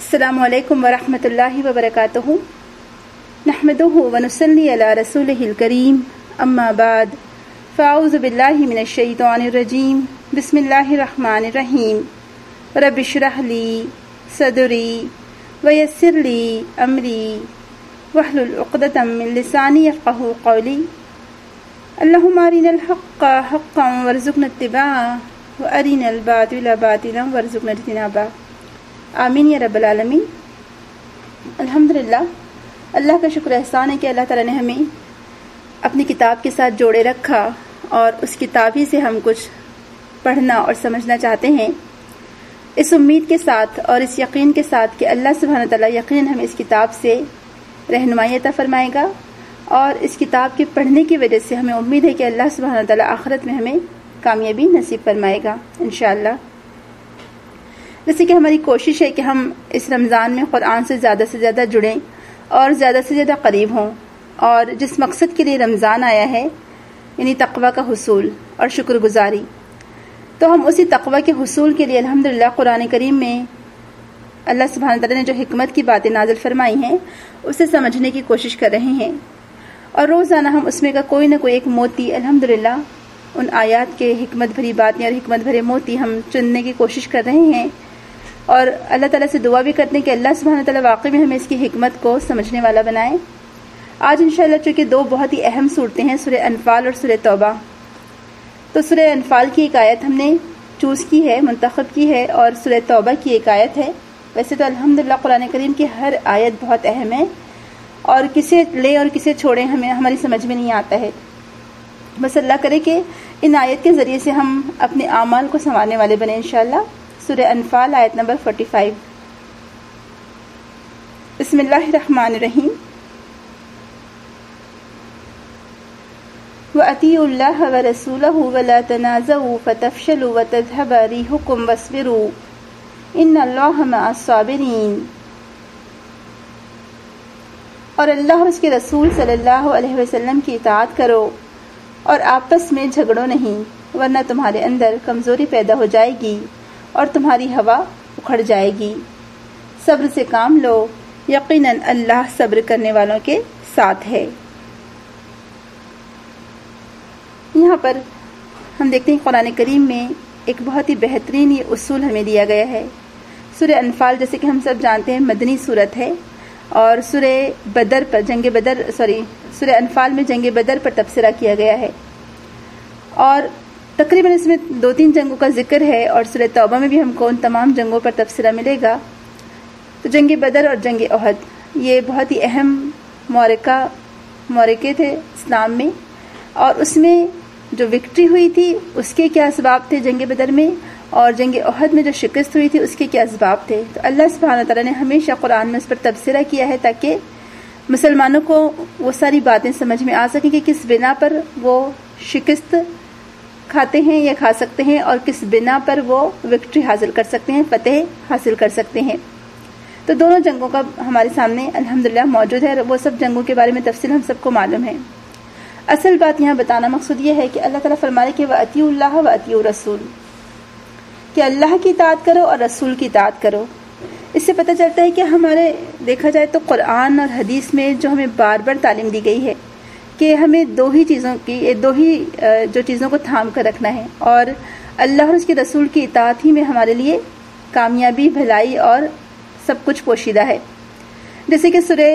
السلام علیکم ورحمۃ اللہ وبرکاتہ نحمدہ ونصلی علی رسولہ الکریم اما بعد فاعوذ باللہ من الشیطان الرجیم بسم اللہ الرحمن الرحیم رب اشرح لی صدری ویسر لی امری واحلل عقدۃ من لسانی یفقہوا قولی اللہم ارنا الحق حقا وارزقنا اتباعہ وارنا الباطل باطلا وارزقنا اجتنابہ، آمین یا رب العالمین۔ الحمدللہ، اللہ کا شکر احسان ہے کہ اللہ تعالیٰ نے ہمیں اپنی کتاب کے ساتھ جوڑے رکھا اور اس کتاب ہی سے ہم کچھ پڑھنا اور سمجھنا چاہتے ہیں، اس امید کے ساتھ اور اس یقین کے ساتھ کہ اللہ سبحانہ تعالیٰ یقیناً ہمیں اس کتاب سے رہنمائی عطا فرمائے گا، اور اس کتاب کے پڑھنے کی وجہ سے ہمیں امید ہے کہ اللہ سبحانہ تعالیٰ آخرت میں ہمیں کامیابی نصیب فرمائے گا انشاءاللہ۔ جیسے کہ ہماری کوشش ہے کہ ہم اس رمضان میں قرآن سے زیادہ جڑیں اور زیادہ سے زیادہ قریب ہوں، اور جس مقصد کے لیے رمضان آیا ہے یعنی تقوی کا حصول اور شکر گزاری، تو ہم اسی تقوی کے حصول کے لیے الحمدللہ قرآن کریم میں اللہ سبحانہ تعالیٰ نے جو حکمت کی باتیں نازل فرمائی ہیں اسے سمجھنے کی کوشش کر رہے ہیں، اور روزانہ ہم اس میں کا کوئی نہ کوئی ایک موتی الحمدللہ ان آیات کے حکمت بھری باتیں اور حکمت بھرے موتی ہم چننے کی کوشش کر رہے ہیں، اور اللہ تعالیٰ سے دعا بھی کرتے ہیں کہ اللہ سبحانہ تعالیٰ واقعی میں ہمیں اس کی حکمت کو سمجھنے والا بنائے۔ آج انشاءاللہ چونکہ دو بہت ہی اہم صورتیں ہیں، سورہ انفال اور سورہ توبہ، تو سورہ انفال کی ایک آیت ہم نے چوز کی ہے، منتخب کی ہے، اور سورہ توبہ کی ایک آیت ہے۔ ویسے تو الحمدللہ قرآن کریم کی ہر آیت بہت اہم ہے، اور کسے لیں اور کسے چھوڑیں ہماری سمجھ میں نہیں آتا ہے، بس اللہ کرے کہ ان آیت کے ذریعے سے ہم اپنے اعمال کو سنوارنے والے بنے انشاءاللہ۔ سورہ انفال آیت نمبر 45۔ بسم اللہ الرحمن الرحیم۔ وَأَطِيعُوا اللَّهَ وَرَسُولَهُ وَلَا تَنَازَعُوا فَتَفْشَلُوا وَتَذْهَبَ رِيحُكُمْ وَاصْبِرُوا إِنَّ اللَّهَ مَعَ الصَّابِرِينَ۔ اور اللہ اور اس کے رسول صلی اللہ علیہ وسلم کی اطاعت کرو اور آپس میں جھگڑو نہیں، ورنہ تمہارے اندر کمزوری پیدا ہو جائے گی اور تمہاری ہوا اکھڑ جائے گی۔ صبر سے کام لو، یقیناً اللہ صبر کرنے والوں کے ساتھ ہے۔ یہاں پر ہم دیکھتے ہیں قرآن کریم میں ایک بہت ہی بہترین یہ اصول ہمیں دیا گیا ہے۔ سورہ انفال جیسے کہ ہم سب جانتے ہیں مدنی صورت ہے، اور سورہ انفال میں جنگ بدر پر تبصرہ کیا گیا ہے، اور تقریباً اس میں 2-3 جنگوں کا ذکر ہے، اور سورہ توبہ میں بھی ہم کو ان تمام جنگوں پر تبصرہ ملے گا۔ تو جنگ بدر اور جنگ احد یہ بہت ہی اہم معرکے تھے اسلام میں، اور اس میں جو وکٹری ہوئی تھی اس کے کیا اسباب تھے جنگ بدر میں، اور جنگ احد میں جو شکست ہوئی تھی اس کے کیا اسباب تھے۔ تو اللہ سبحانہ تعالیٰ نے ہمیشہ قرآن میں اس پر تبصرہ کیا ہے تاکہ مسلمانوں کو وہ ساری باتیں سمجھ میں آ سکیں کہ کس بنا پر وہ شکست کھاتے ہیں یا کھا سکتے ہیں، اور کس بنا پر وہ وکٹری حاصل کر سکتے ہیں، فتح حاصل کر سکتے ہیں۔ تو دونوں جنگوں کا ہمارے سامنے الحمدللہ موجود ہے، وہ سب جنگوں کے بارے میں تفصیل ہم سب کو معلوم ہے۔ اصل بات یہاں بتانا مقصود یہ ہے کہ اللہ تعالیٰ فرما رہے کہ وَأَطِيعُوا اللَّهَ وَأَطِيعُوا الرَّسُولَ، کہ اللہ کی اطاعت کرو اور رسول کی اطاعت کرو۔ اس سے پتہ چلتا ہے کہ ہمارے دیکھا جائے تو قرآن اور حدیث میں جو ہمیں بار بار تعلیم دی گئی ہے کہ ہمیں دو ہی چیزوں کو تھام کر رکھنا ہے، اور اللہ اور اس کے رسول کی اطاعت ہی میں ہمارے لیے کامیابی، بھلائی اور سب کچھ پوشیدہ ہے۔ جیسے کہ سورہ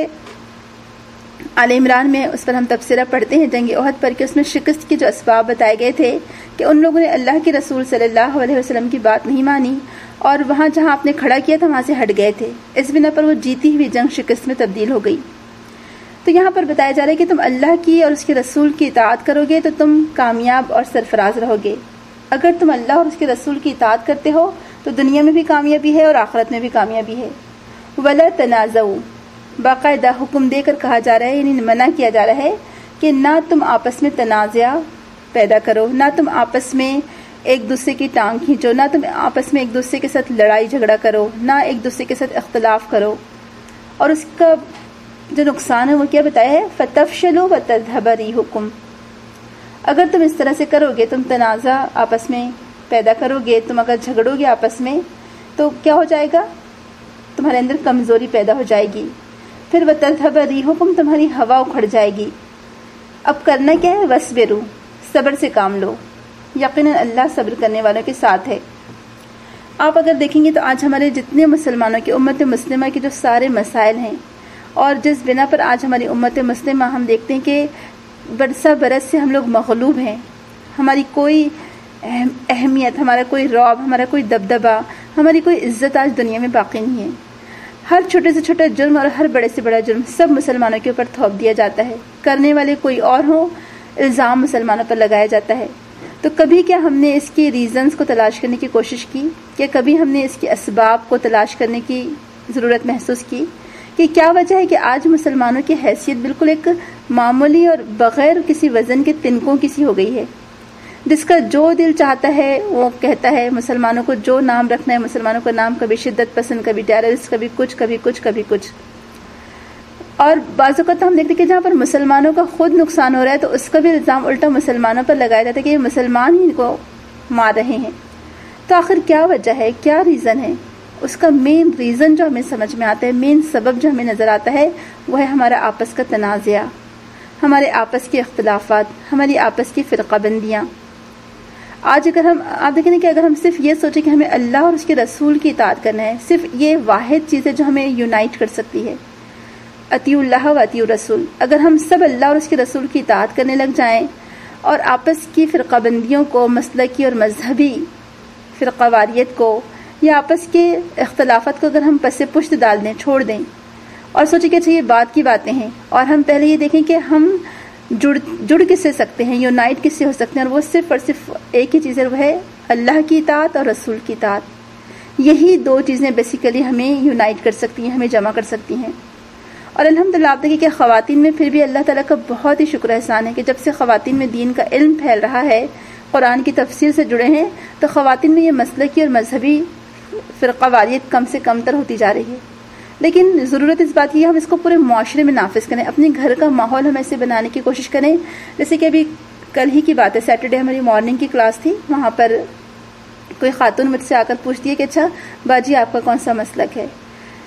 آل عمران میں اس پر ہم تبصرہ پڑھتے ہیں جنگ احد پر، کہ اس میں شکست کے جو اسباب بتائے گئے تھے کہ ان لوگوں نے اللہ کے رسول صلی اللہ علیہ وسلم کی بات نہیں مانی، اور وہاں جہاں آپ نے کھڑا کیا تھا وہاں سے ہٹ گئے تھے، اس بنا پر وہ جیتی ہوئی جنگ شکست میں تبدیل ہو گئی۔ تو یہاں پر بتایا جا رہا ہے کہ تم اللہ کی اور اس کے رسول کی اطاعت کرو گے تو تم کامیاب اور سرفراز رہو گے۔ اگر تم اللہ اور اس کے رسول کی اطاعت کرتے ہو تو دنیا میں بھی کامیابی ہے اور آخرت میں بھی کامیابی ہے۔ وَلَا تَنَازَعُوا، باقاعدہ حکم دے کر کہا جا رہا ہے، یعنی منع کیا جا رہا ہے کہ نہ تم آپس میں تنازع پیدا کرو، نہ تم آپس میں ایک دوسرے کی ٹانگ کھینچو، نہ تم آپس میں ایک دوسرے کے ساتھ لڑائی جھگڑا کرو، نہ ایک دوسرے کے ساتھ اختلاف کرو۔ اور اس کا جو نقصان ہے وہ کیا بتایا ہے، فَتَفْشَلُوا وَتَذْهَبَ رِيحُكُمْ، اگر تم اس طرح سے کرو گے، تم تنازع آپس میں پیدا کرو گے، تم اگر جھگڑو گے آپس میں تو کیا ہو جائے گا، تمہارے اندر کمزوری پیدا ہو جائے گی. پھر وَتَذْهَبَ رِيحُكُمْ تمہاری ہوا اکھڑ جائے گی. اب کرنا کیا ہے؟ وَاصْبِرُوا صبر سے کام لو. یقیناً اللہ صبر کرنے والوں کے ساتھ ہے. آپ اگر دیکھیں گے تو آج ہمارے جتنے مسلمانوں کی امت مسلمہ کے جو سارے مسائل ہیں اور جس بنا پر آج ہماری امت مسلمہ ہم دیکھتے ہیں کہ برسہ برس سے ہم لوگ مغلوب ہیں. ہماری کوئی اہمیت، ہمارا کوئی رعب، ہمارا کوئی دبدبہ، ہماری کوئی عزت آج دنیا میں باقی نہیں ہے. ہر چھوٹے سے چھوٹا جرم اور ہر بڑے سے بڑا جرم سب مسلمانوں کے اوپر تھوپ دیا جاتا ہے. کرنے والے کوئی اور ہوں، الزام مسلمانوں پر لگایا جاتا ہے. تو کبھی کیا ہم نے اس کی ریزنز کو تلاش کرنے کی کوشش کی؟ کہ کبھی ہم نے اس کے اسباب کو تلاش کرنے کی ضرورت محسوس کی کہ کیا وجہ ہے کہ آج مسلمانوں کی حیثیت بالکل ایک معمولی اور بغیر کسی وزن کے تنکوں کی سی ہو گئی ہے؟ جس کا جو دل چاہتا ہے وہ کہتا ہے، مسلمانوں کو جو نام رکھنا ہے مسلمانوں کا نام، کبھی شدت پسند، کبھی ٹیررسٹ، کبھی کچھ کبھی کچھ کبھی کچھ. اور بعض اوقات ہم دیکھتے ہیں کہ جہاں پر مسلمانوں کا خود نقصان ہو رہا ہے تو اس کا بھی الزام الٹا مسلمانوں پر لگایا جاتا ہے کہ یہ مسلمان ہی ان کو مار رہے ہیں. تو آخر کیا وجہ ہے، کیا ریزن ہے؟ اس کا مین ریزن جو ہمیں سمجھ میں آتا ہے، مین سبب جو ہمیں نظر آتا ہے، وہ ہے ہمارا آپس کا تنازعہ، ہمارے آپس کے اختلافات، ہماری آپس کی فرقہ بندیاں. آج اگر آپ دیکھیں کہ اگر ہم صرف یہ سوچیں کہ ہمیں اللہ اور اس کے رسول کی اطاعت کرنا ہے، صرف یہ واحد چیز ہے جو ہمیں یونائٹ کر سکتی ہے، اطیعوا اللہ و اطیعوا الرسول. اگر ہم سب اللہ اور اس کے رسول کی اطاعت کرنے لگ جائیں اور آپس کی فرقہ بندیوں کو، مسلکی اور مذہبی فرقہ واریت کو یا آپس کے اختلافات کو اگر ہم پس پشت ڈال دیں، چھوڑ دیں اور سوچیں کہ اچھا یہ بات کی باتیں ہیں، اور ہم پہلے یہ دیکھیں کہ ہم جڑ کس سے سکتے ہیں، یونائٹ کس سے ہو سکتے ہیں، اور وہ صرف اور صرف ایک ہی چیز ہے، وہ ہے اللہ کی اطاعت اور رسول کی اطاعت. یہی دو چیزیں بیسیکلی ہمیں یونائٹ کر سکتی ہیں، ہمیں جمع کر سکتی ہیں. اور الحمدللہ آپ دیکھیں کہ خواتین میں پھر بھی اللہ تعالیٰ کا بہت ہی شکر احسان ہے کہ جب سے خواتین میں دین کا علم پھیل رہا ہے، قرآن کی تفسیر سے جڑے ہیں، تو خواتین میں یہ مسلکی اور مذہبی فرقہ واریت کم سے کم تر ہوتی جا رہی ہے. لیکن ضرورت اس بات کی ہے ہم اس کو پورے معاشرے میں نافذ کریں، اپنے گھر کا ماحول ہم ایسے بنانے کی کوشش کریں. جیسے کہ ابھی کل ہی کی بات ہے، سیٹرڈے ہماری مارننگ کی کلاس تھی، وہاں پر کوئی خاتون مجھ سے آ کر پوچھتی ہے کہ اچھا باجی آپ کا کون سا مسلک ہے،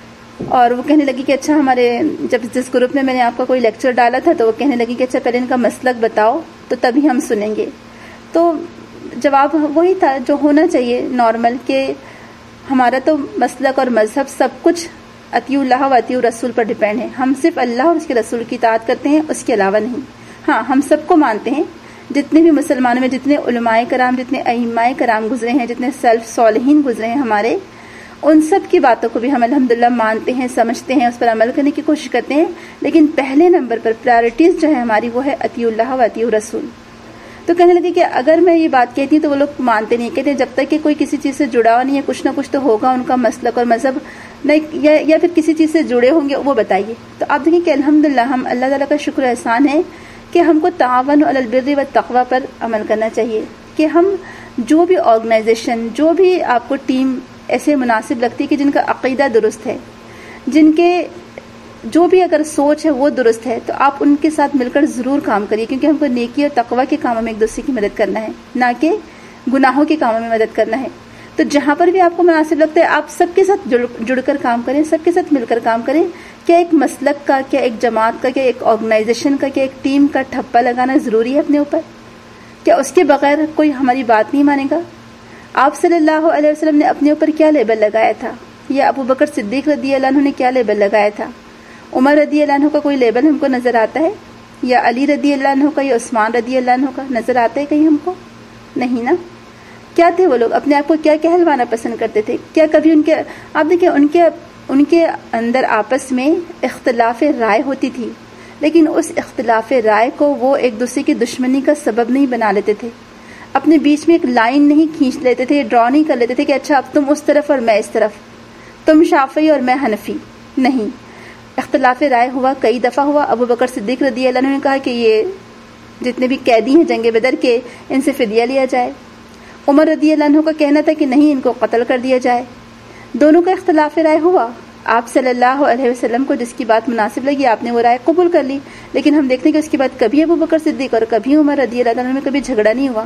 اور وہ کہنے لگی کہ اچھا ہمارے جس گروپ میں نے آپ کا کوئی لیکچر ڈالا تھا تو وہ کہنے لگی کہ اچھا پہلے ان کا مسلک بتاؤ تو تبھی ہم سنیں گے. تو جواب وہی تھا جو ہونا چاہیے نارمل، کہ ہمارا تو مسلک اور مذہب سب کچھ اطیعوا اللہ و اطیعوا رسول پر ڈیپینڈ ہے. ہم صرف اللہ اور اس کے رسول کی اطاعت کرتے ہیں، اس کے علاوہ نہیں. ہاں ہم سب کو مانتے ہیں، جتنے بھی مسلمانوں میں جتنے علماء کرام، جتنے ائمہ کرام گزرے ہیں، جتنے سلف صالحین گزرے ہیں ہمارے، ان سب کی باتوں کو بھی ہم الحمدللہ مانتے ہیں، سمجھتے ہیں، اس پر عمل کرنے کی کوشش کرتے ہیں. لیکن پہلے نمبر پر پرائرٹیز جو ہے ہماری وہ ہے اطیعوا اللہ و اطیعوا رسول. تو کہنے لگے کہ اگر میں یہ بات کہتی ہوں تو وہ لوگ مانتے نہیں، کہتے ہیں جب تک کہ کوئی کسی چیز سے جڑا ہوا نہیں ہے، کچھ نہ کچھ تو ہوگا ان کا مسلک اور مذہب نہیں، یا پھر کسی چیز سے جڑے ہوں گے وہ بتائیے. تو آپ دیکھیں کہ الحمدللہ ہم اللہ تعالیٰ کا شکر احسان ہے کہ ہم کو تعاون علی البر والتقوی پر عمل کرنا چاہیے، کہ ہم جو بھی آرگنائزیشن، جو بھی آپ کو ٹیم ایسے مناسب لگتی ہے کہ جن کا عقیدہ درست ہے، جن کے جو بھی اگر سوچ ہے وہ درست ہے، تو آپ ان کے ساتھ مل کر ضرور کام کریے، کیونکہ ہم کو نیکی اور تقوی کے کاموں میں ایک دوسرے کی مدد کرنا ہے، نہ کہ گناہوں کے کاموں میں مدد کرنا ہے. تو جہاں پر بھی آپ کو مناسب لگتا ہے آپ سب کے ساتھ جڑ کر کام کریں، سب کے ساتھ مل کر کام کریں. کیا ایک مسلک کا، کیا ایک جماعت کا، کیا ایک آرگنائزیشن کا، کیا ایک ٹیم کا ٹھپا لگانا ضروری ہے اپنے اوپر؟ کیا اس کے بغیر کوئی ہماری بات نہیں مانے گا؟ آپ صلی اللہ علیہ وسلم نے اپنے اوپر کیا لیبل لگایا تھا، یا ابو بکر صدیق رضی اللہ عنہ نے کیا لیبل لگایا تھا؟ عمر رضی اللہ عنہ کا کوئی لیبل ہم کو نظر آتا ہے؟ یا علی رضی اللہ عنہ کا، یا عثمان رضی اللہ عنہ کا نظر آتا ہے کہیں ہم کو؟ نہیں نا. کیا تھے وہ لوگ؟ اپنے آپ کو کیا کہلوانا پسند کرتے تھے؟ کیا کبھی ان کے، آپ دیکھیں ان کے اندر آپس میں اختلاف رائے ہوتی تھی، لیکن اس اختلاف رائے کو وہ ایک دوسرے کی دشمنی کا سبب نہیں بنا لیتے تھے، اپنے بیچ میں ایک لائن نہیں کھینچ لیتے تھے، ڈرا نہیں کر لیتے تھے کہ اچھا اب تم اس طرف اور میں اس طرف، تم شافعی اور میں حنفی. نہیں، اختلاف رائے ہوا، کئی دفعہ ہوا. ابو بکر صدیق رضی اللہ عنہ نے کہا کہ یہ جتنے بھی قیدی ہیں جنگ بدر کے، ان سے فدیہ لیا جائے. عمر رضی اللہ عنہ کا کہنا تھا کہ نہیں، ان کو قتل کر دیا جائے. دونوں کا اختلاف رائے ہوا. آپ صلی اللہ علیہ وسلم کو جس کی بات مناسب لگی آپ نے وہ رائے قبول کر لی، لیکن ہم دیکھتے ہیں کہ اس کے بعد کبھی ابو بکر صدیق اور کبھی عمر رضی اللہ عنہ میں کبھی جھگڑا نہیں ہوا،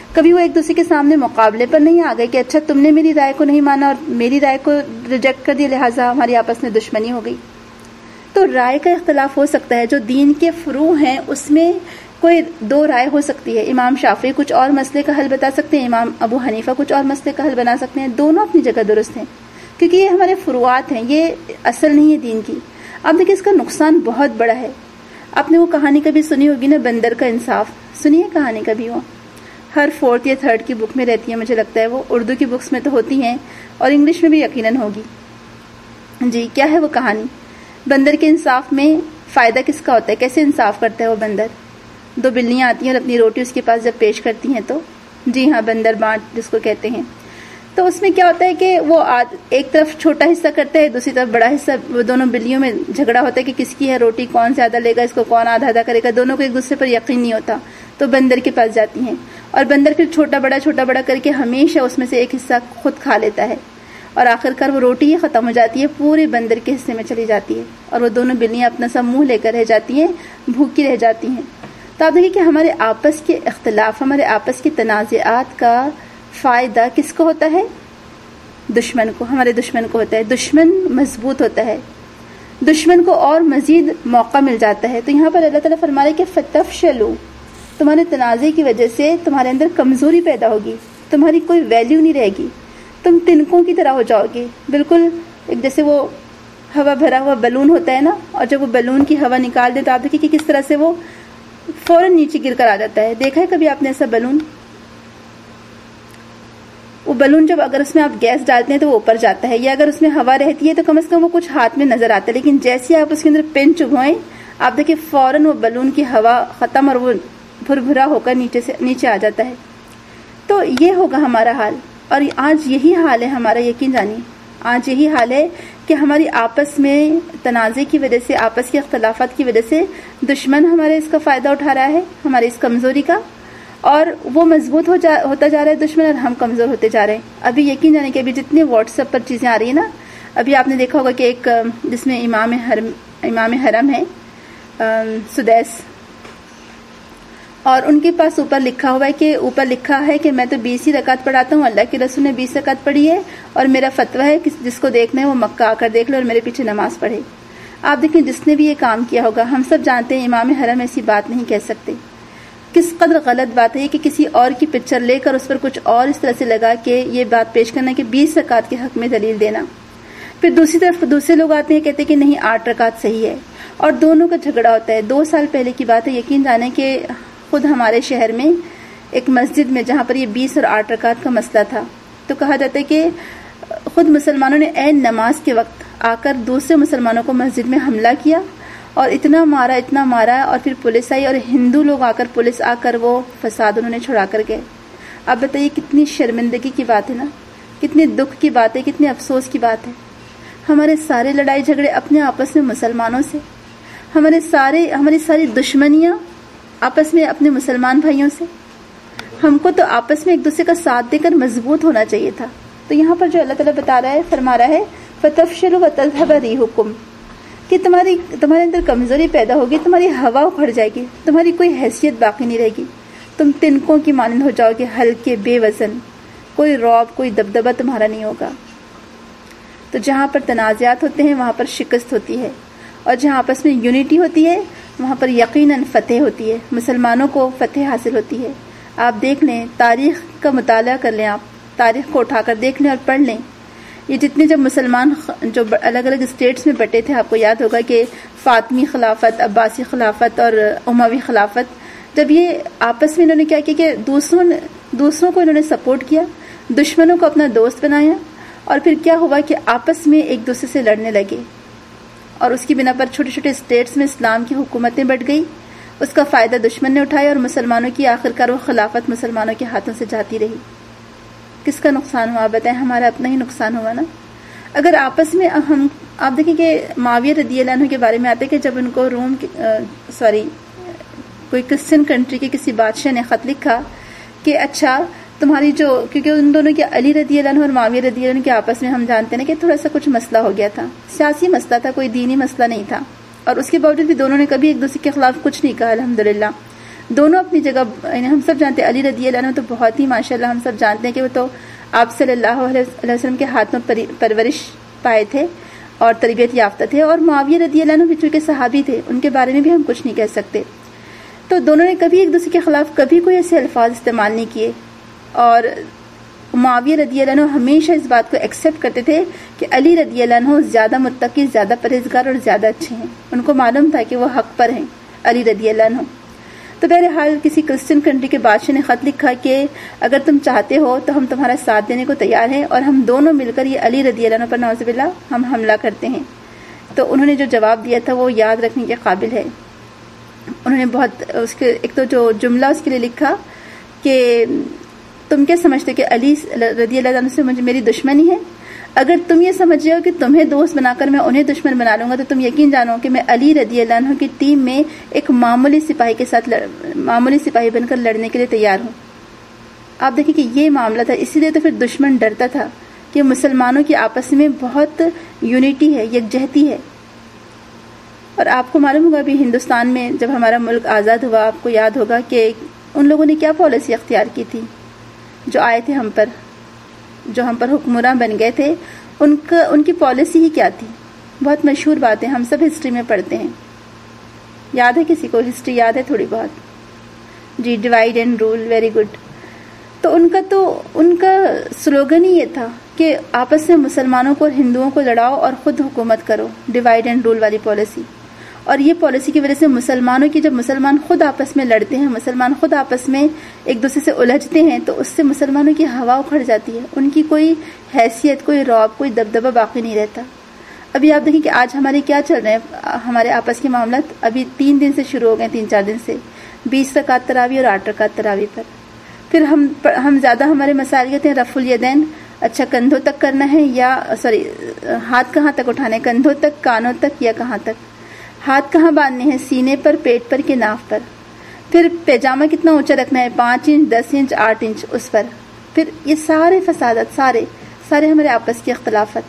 کبھی وہ ایک دوسرے کے سامنے مقابلے پر نہیں آ گئے کہ اچھا تم نے میری رائے کو نہیں مانا اور میری رائے کو ریجیکٹ کر دیا، لہٰذا ہماری آپس میں دشمنی ہو گئی۔ تو رائے کا اختلاف ہو سکتا ہے، جو دین کے فروع ہیں اس میں کوئی دو رائے ہو سکتی ہے۔ امام شافعی کچھ اور مسئلے کا حل بتا سکتے ہیں، امام ابو حنیفہ کچھ اور مسئلے کا حل بنا سکتے ہیں، دونوں اپنی جگہ درست ہیں، کیونکہ یہ ہمارے فروعات ہیں، یہ اصل نہیں ہے دین کی۔ اب دیکھیں اس کا نقصان بہت بڑا ہے۔ آپ نے وہ کہانی کبھی سنی ہوگی نا، بندر کا انصاف، سنی ہے کہانی کبھی؟ وہ ہر 4th یا 3rd کی بک میں رہتی ہے، مجھے لگتا ہے وہ اردو کی بکس میں تو ہوتی ہیں اور انگلش میں بھی یقیناً ہوگی۔ جی کیا ہے وہ کہانی؟ بندر کے انصاف میں فائدہ کس کا ہوتا ہے؟ کیسے انصاف کرتا ہے وہ بندر؟ 2 بلیاں آتی ہیں اور اپنی روٹی اس کے پاس جب پیش کرتی ہیں تو، جی ہاں بندر بانٹ جس کو کہتے ہیں، تو اس میں کیا ہوتا ہے کہ وہ ایک طرف چھوٹا حصہ کرتا ہے، دوسری طرف بڑا حصہ، وہ دونوں بلیوں میں جھگڑا ہوتا ہے کہ کس کی ہے روٹی، کون زیادہ لے گا، اس کو کون آدھا آدھا کرے گا، دونوں کو ایک دوسرے پر یقین نہیں ہوتا، تو بندر کے پاس جاتی ہیں اور بندر پھر چھوٹا بڑا کر کے ہمیشہ اس میں سے ایک حصہ خود کھا لیتا ہے اور آخرکار وہ روٹی ہی ختم ہو جاتی ہے، پورے بندر کے حصے میں چلی جاتی ہے اور وہ دونوں بلیاں اپنا سب منہ لے کر رہ جاتی ہیں، بھوکی رہ جاتی ہیں۔ تو آپ دیکھیں کہ ہمارے آپس کے اختلاف، ہمارے آپس کے تنازعات کا فائدہ کس کو ہوتا ہے؟ دشمن کو، ہمارے دشمن کو ہوتا ہے۔ دشمن مضبوط ہوتا ہے، دشمن کو اور مزید موقع مل جاتا ہے۔ تو یہاں پر اللہ تعالیٰ فرما رہے کہ فتفشلوا، تمہارے تنازع کی وجہ سے تمہارے اندر کمزوری پیدا ہوگی، تمہاری کوئی ویلیو نہیں رہے گی، تم تنکوں کی طرح ہو جاؤ گے، بالکل ایک جیسے وہ ہوا بھرا ہوا بیلون ہوتا ہے نا، اور جب وہ بیلون کی ہوا نکال دے تو آپ دیکھیں کہ کس طرح سے وہ فوراً نیچے گر کر آ جاتا ہے۔ دیکھا ہے کبھی آپ نے ایسا بیلون؟ وہ بیلون جب اگر اس میں آپ گیس ڈالتے ہیں تو وہ اوپر جاتا ہے، یا اگر اس میں ہوا رہتی ہے تو کم از کم وہ کچھ ہاتھ میں نظر آتا ہے، لیکن جیسے آپ اس کے اندر پن چبھائیں آپ دیکھیں فوراً وہ بیلون کی ہوا ختم اور وہ بھربھرا ہو کر نیچے آ جاتا ہے۔ تو یہ ہوگا ہمارا حال، اور آج یہی حال ہے ہمارا، یقین جانیے آج یہی حال ہے کہ ہماری آپس میں تنازع کی وجہ سے، آپس کے اختلافات کی وجہ سے دشمن ہمارے اس کا فائدہ اٹھا رہا ہے، ہماری اس کمزوری کا، اور وہ مضبوط ہوتا جا رہا ہے دشمن، اور ہم کمزور ہوتے جا رہے ہیں۔ ابھی یقین جانے کہ ابھی جتنے واٹس ایپ پر چیزیں آ رہی ہیں نا، ابھی آپ نے دیکھا ہوگا کہ ایک جس میں امام حرم ہے سدیس، اور ان کے پاس اوپر لکھا ہوا ہے کہ کہ میں تو 20 ہی رکعت پڑھاتا ہوں، اللہ کے رسول نے 20 رکعت پڑھی ہے، اور میرا فتویٰ ہے کہ جس کو دیکھنا ہے وہ مکہ آ کر دیکھ لے اور میرے پیچھے نماز پڑھے۔ آپ دیکھیں جس نے بھی یہ کام کیا ہوگا، ہم سب جانتے ہیں امام حرم ایسی بات نہیں کہہ سکتے۔ کس قدر غلط بات ہے کہ کسی اور کی پکچر لے کر اس پر کچھ اور اس طرح سے لگا کہ یہ بات پیش کرنا کہ 20 رکعت کے حق میں دلیل دینا۔ پھر دوسری طرف دوسرے لوگ آتے ہیں کہتے ہیں کہ نہیں 8 رکعت صحیح ہے، اور دونوں کا جھگڑا ہوتا ہے۔ 2 سال پہلے کی بات ہے، یقین جانے کہ خود ہمارے شہر میں ایک مسجد میں جہاں پر یہ 20 اور 8 رکعت کا مسئلہ تھا، تو کہا جاتا ہے کہ خود مسلمانوں نے عین نماز کے وقت آ کر دوسرے مسلمانوں کو مسجد میں حملہ کیا اور اتنا مارا، اور پھر پولیس آئی اور ہندو لوگ آ کر، پولیس آ کر وہ فساد انہوں نے چھڑا کر گئے۔ اب بتائیے کتنی شرمندگی کی بات ہے نا، کتنی دکھ کی بات ہے، کتنے افسوس کی بات ہے۔ ہمارے سارے لڑائی جھگڑے اپنے آپس میں مسلمانوں سے، ہماری ساری دشمنیاں آپس میں اپنے مسلمان بھائیوں سے۔ ہم کو تو آپس میں ایک دوسرے کا ساتھ دے کر مضبوط ہونا چاہیے تھا۔ تو یہاں پر جو اللہ تعالیٰ بتا رہا ہے، فرما رہا ہے فَتَفْشَلُوا وَتَذْهَبَ رِيحُكُمْ، کہ تمہارے اندر کمزوری پیدا ہوگی، تمہاری ہوا اکھڑ جائے گی، تمہاری کوئی حیثیت باقی نہیں رہے گی، تم تنکوں کی مانند ہو جاؤ گے، ہلکے بے وزن، کوئی رعب کوئی دبدبہ تمہارا نہیں ہوگا۔ تو جہاں پر تنازعات ہوتے ہیں وہاں پر شکست ہوتی ہے، اور جہاں آپس میں یونٹی ہوتی ہے وہاں پر یقیناً فتح ہوتی ہے، مسلمانوں کو فتح حاصل ہوتی ہے۔ آپ دیکھ لیں، تاریخ کا مطالعہ کر لیں، آپ تاریخ کو اٹھا کر دیکھ لیں اور پڑھ لیں، یہ جتنے جب مسلمان جو الگ الگ اسٹیٹس میں بٹے تھے، آپ کو یاد ہوگا کہ فاطمی خلافت، عباسی خلافت اور اموی خلافت، جب یہ آپس میں انہوں نے کیا کیا کہ دوسروں کو انہوں نے سپورٹ کیا، دشمنوں کو اپنا دوست بنایا، اور پھر کیا ہوا کہ آپس میں ایک دوسرے سے لڑنے لگے، اور اس کی بنا پر چھوٹے چھوٹے اسٹیٹس میں اسلام کی حکومتیں بڑھ گئی، اس کا فائدہ دشمن نے اٹھایا، اور مسلمانوں کی آخرکار وہ خلافت مسلمانوں کے ہاتھوں سے جاتی رہی۔ کس کا نقصان ہوا؟ بتائیں، ہمارا اپنا ہی نقصان ہوا نا۔ اگر آپس میں آپ دیکھیں کہ معاویہ رضی اللہ عنہ کے بارے میں آتے کہ جب ان کو کوئی کرسچن کنٹری کے کسی بادشاہ نے خط لکھا کہ اچھا تمہاری کیونکہ ان دونوں کے علی رضی اللہ عنہ اور معاویہ رضی اللہ عنہ کے آپس میں ہم جانتے ہیں کہ تھوڑا سا کچھ مسئلہ ہو گیا تھا، سیاسی مسئلہ تھا، کوئی دینی مسئلہ نہیں تھا، اور اس کے باوجود بھی دونوں نے کبھی ایک دوسرے کے خلاف کچھ نہیں کہا، الحمدللہ۔ دونوں اپنی جگہ، ہم سب جانتے ہیں علی رضی اللہ عنہ تو بہت ہی ماشاءاللہ ہم سب جانتے ہیں کہ وہ تو آپ صلی اللہ علیہ وسلم کے ہاتھوں پرورش پائے تھے اور تربیت یافتہ تھے، اور معاویہ رضی اللہ عنہ بھی چونکہ صحابی تھے، ان کے بارے میں بھی ہم کچھ نہیں کہہ سکتے. تو دونوں نے کبھی ایک دوسرے کے خلاف کبھی کوئی ایسے الفاظ استعمال نہیں کیے، اور معاویہ رضی اللہ عنہ ہمیشہ اس بات کو ایکسیپٹ کرتے تھے کہ علی رضی اللہ عنہ زیادہ متقی، زیادہ پرہیزگار اور زیادہ اچھے ہیں. ان کو معلوم تھا کہ وہ حق پر ہیں علی رضی اللہ عنہ. تو بہرحال کسی کرسچن کنٹری کے بادشاہ نے خط لکھا کہ اگر تم چاہتے ہو تو ہم تمہارا ساتھ دینے کو تیار ہیں، اور ہم دونوں مل کر یہ علی رضی اللہ عنہ پر نعوذ باللہ ہم حملہ کرتے ہیں. تو انہوں نے جو جواب دیا تھا وہ یاد رکھنے کے قابل ہے. انہوں نے بہت اس کے ایک تو جو جملہ اس کے لیے لکھا کہ تم کیا سمجھتے کہ علی رضی اللہ عنہ سے میری دشمنی ہے؟ اگر تم یہ سمجھ رہے ہو کہ تمہیں دوست بنا کر میں انہیں دشمن بنا لوں گا تو تم یقین جانو کہ میں علی رضی اللہ عنہ کی ٹیم میں ایک معمولی سپاہی کے ساتھ معمولی سپاہی بن کر لڑنے کے لیے تیار ہوں. آپ دیکھیں کہ یہ معاملہ تھا. اسی لیے تو پھر دشمن ڈرتا تھا کہ مسلمانوں کی آپس میں بہت یونٹی ہے، یکجہتی ہے. اور آپ کو معلوم ہوگا ابھی ہندوستان میں جب ہمارا ملک آزاد ہوا، آپ کو یاد ہوگا کہ ان لوگوں نے کیا پالیسی اختیار کی تھی جو آئے تھے ہم پر، جو ہم پر حکمراں بن گئے تھے. ان کی پالیسی ہی کیا تھی؟ بہت مشہور بات ہے، ہم سب ہسٹری میں پڑھتے ہیں. یاد ہے کسی کو ہسٹری یاد ہے تھوڑی بہت؟ جی، divide and rule. Very good. تو ان کا سلوگن ہی یہ تھا کہ آپس میں مسلمانوں کو اور ہندوؤں کو لڑاؤ اور خود حکومت کرو. ڈیوائڈ اینڈ رول والی پالیسی. اور یہ پالیسی کی وجہ سے مسلمانوں کی، جب مسلمان خود آپس میں لڑتے ہیں، مسلمان خود آپس میں ایک دوسرے سے الجھتے ہیں، تو اس سے مسلمانوں کی ہوا اکھڑ جاتی ہے. ان کی کوئی حیثیت، کوئی رعب، کوئی دبدبہ باقی نہیں رہتا. ابھی آپ دیکھیں کہ آج ہمارے کیا چل رہے ہیں ہمارے آپس کے معاملات. ابھی 3 دن سے شروع ہو گئے، 3-4 دن سے 20 رکعت تراویح اور 8 رکعت تراویح پر. پھر ہم زیادہ ہمارے مسائل کہتے ہیں رفع الیدین. اچھا، کندھوں تک کرنا ہے یا ہاتھ کہاں تک اٹھانے؟ کندھوں تک، کانوں تک، یا کہاں تک؟ ہاتھ کہاں باندھنے ہیں؟ سینے پر، پیٹ پر، کہ ناف پر؟ پھر پیجامہ کتنا اونچا رکھنا ہے؟ 5 انچ، 10 انچ، 8 انچ اس پر. پھر یہ سارے فسادات، سارے ہمارے آپس کے اختلافات،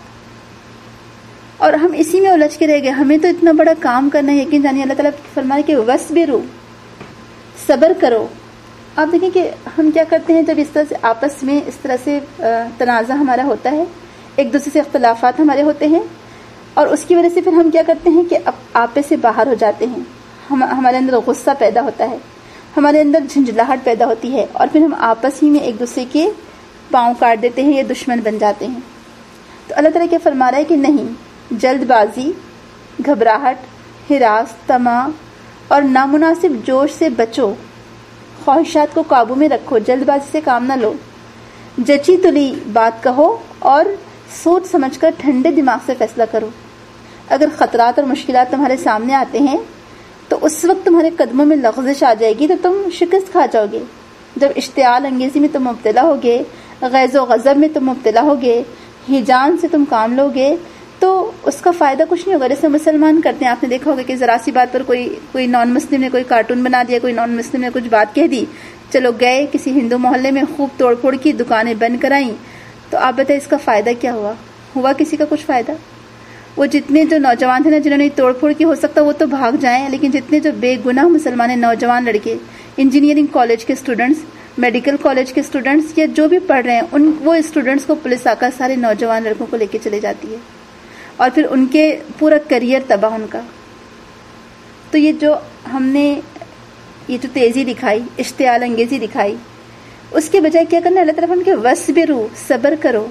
اور ہم اسی میں الجھ کے رہ گئے. ہمیں تو اتنا بڑا کام کرنا ہے. یقین جانیے اللہ تعالیٰ فرمائے کہ وَاصْبِرُوا، صبر کرو. آپ دیکھیں کہ ہم کیا کرتے ہیں جب اس طرح سے آپس میں اس طرح سے تنازع ہمارا ہوتا ہے، ایک دوسرے سے اختلافات ہمارے ہوتے ہیں، اور اس کی وجہ سے پھر ہم کیا کرتے ہیں کہ آپے سے باہر ہو جاتے ہیں. ہمارے اندر غصہ پیدا ہوتا ہے، ہمارے اندر جھنجھلاہٹ پیدا ہوتی ہے، اور پھر ہم آپس ہی میں ایک دوسرے کے پاؤں کاٹ دیتے ہیں یا دشمن بن جاتے ہیں. تو اللہ تعالیٰ کیا فرما رہا ہے کہ نہیں، جلد بازی، گھبراہٹ، ہراس، طمع اور نامناسب جوش سے بچو. خواہشات کو قابو میں رکھو، جلد بازی سے کام نہ لو. جچی تلی بات کہو اور سوچ سمجھ کر ٹھنڈے دماغ سے فیصلہ کرو. اگر خطرات اور مشکلات تمہارے سامنے آتے ہیں تو اس وقت تمہارے قدموں میں لغزش آ جائے گی تو تم شکست کھا جاؤ گے. جب اشتعال انگیزی میں تم مبتلا ہوگے، غیظ و غضب میں تم مبتلا ہوگے، ہیجان سے تم کام لوگے، تو اس کا فائدہ کچھ نہیں ہوگا. جیسے مسلمان کرتے ہیں، آپ نے دیکھا ہوگا کہ ذرا سی بات پر کوئی نان مسلم نے کوئی کارٹون بنا دیا، کوئی نان مسلم نے کچھ بات کہہ دی، چلو گئے کسی ہندو محلے میں خوب توڑ پھوڑ کی، دکانیں بند کرائیں. تو آپ بتائیں اس کا فائدہ کیا ہوا کسی کا کچھ فائدہ؟ وہ جتنے جو نوجوان تھے نا جنہوں نے توڑ پھوڑ کی، ہو سکتا وہ تو بھاگ جائیں، لیکن جتنے جو بے گناہ مسلمان نوجوان لڑکے، انجینئرنگ کالج کے اسٹوڈنٹس، میڈیکل کالج کے اسٹوڈنٹس، یا جو بھی پڑھ رہے ہیں، وہ اسٹوڈنٹس کو پولیس آ کر سارے نوجوان لڑکوں کو لے کے چلے جاتی ہے، اور پھر ان کے پورا کریئر تباہ ان کا. تو یہ جو ہم نے یہ جو تیزی دکھائی، اشتعال انگیزی دکھائی، اس کے بجائے کیا کرنا ہے؟ اللہ تعالیٰ کہ وَاصْبِرُوا، صبر کرو.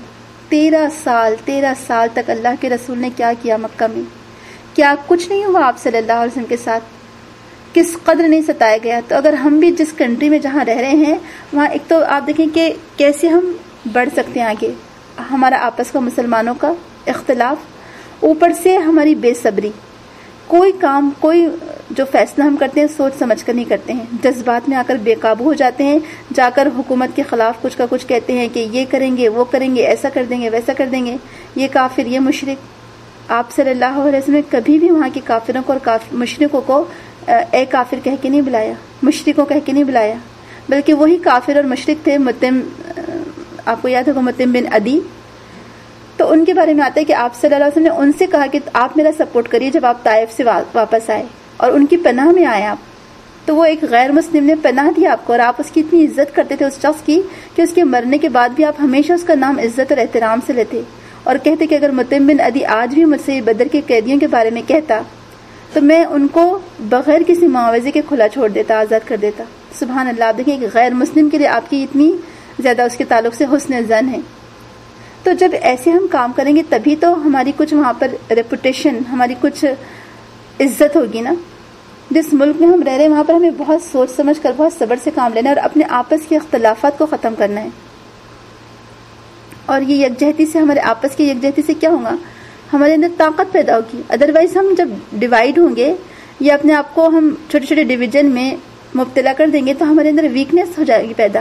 13 سال تک اللہ کے رسول نے کیا کیا مکہ میں؟ کیا کچھ نہیں ہوا آپ صلی اللہ علیہ وسلم کے ساتھ؟ کس قدر نہیں ستایا گیا؟ تو اگر ہم بھی جس کنٹری میں جہاں رہ رہے ہیں، وہاں ایک تو آپ دیکھیں کہ کیسے ہم بڑھ سکتے ہیں آگے. ہمارا آپس کا مسلمانوں کا اختلاف، اوپر سے ہماری بے صبری. کوئی کام، کوئی جو فیصلہ ہم کرتے ہیں سوچ سمجھ کر نہیں کرتے ہیں، جذبات میں آ کر بے قابو ہو جاتے ہیں، جا کر حکومت کے خلاف کچھ کا کچھ کہتے ہیں کہ یہ کریں گے، وہ کریں گے، ایسا کر دیں گے، ویسا کر دیں گے، یہ کافر، یہ مشرک. آپ صلی اللہ علیہ وسلم نے کبھی بھی وہاں کے کافروں کو اور مشرکوں کو اے کافر کہہ کے نہیں بلایا، مشرکوں کہہ کے نہیں بلایا، بلکہ وہی کافر اور مشرک تھے. متم، آپ کو یاد ہوگا متم بن عدی، تو ان کے بارے میں آتا ہے کہ آپ صلی اللہ علیہ وسلم نے ان سے کہا کہ آپ میرا سپورٹ کریے جب آپ طائف سے واپس آئے، اور ان کی پناہ میں آئے آپ. تو وہ ایک غیر مسلم نے پناہ دی آپ کو، اور آپ اس کی اتنی عزت کرتے تھے اس شخص کی کہ اس کے مرنے کے بعد بھی آپ ہمیشہ اس کا نام عزت اور احترام سے لیتے، اور کہتے کہ اگر مطعم بن عدی آج بھی مجھ سے بدر کے قیدیوں کے بارے میں کہتا تو میں ان کو بغیر کسی معاوضے کے کھلا چھوڑ دیتا، آزاد کر دیتا۔ سبحان اللہ، آپ دیکھیں ایک غیر مسلم کے لیے آپ کی اتنی زیادہ اس کے تعلق سے حسن ظن ہے۔ تو جب ایسے ہم کام کریں گے تبھی تو ہماری کچھ وہاں پر ریپوٹیشن، ہماری کچھ عزت ہوگی نا۔ جس ملک میں ہم رہ رہے ہیں وہاں پر ہمیں بہت سوچ سمجھ کر بہت صبر سے کام لینا ہے، اور اپنے آپس کے اختلافات کو ختم کرنا ہے۔ اور یہ یکجہتی سے، ہمارے آپس کی یکجہتی سے کیا ہوگا؟ ہمارے اندر طاقت پیدا ہوگی۔ ادروائز ہم جب ڈیوائیڈ ہوں گے یا اپنے آپ کو ہم چھوٹے چھوٹے ڈویژن میں مبتلا کر دیں گے تو ہمارے اندر ویکنیس ہو جائے گی پیدا۔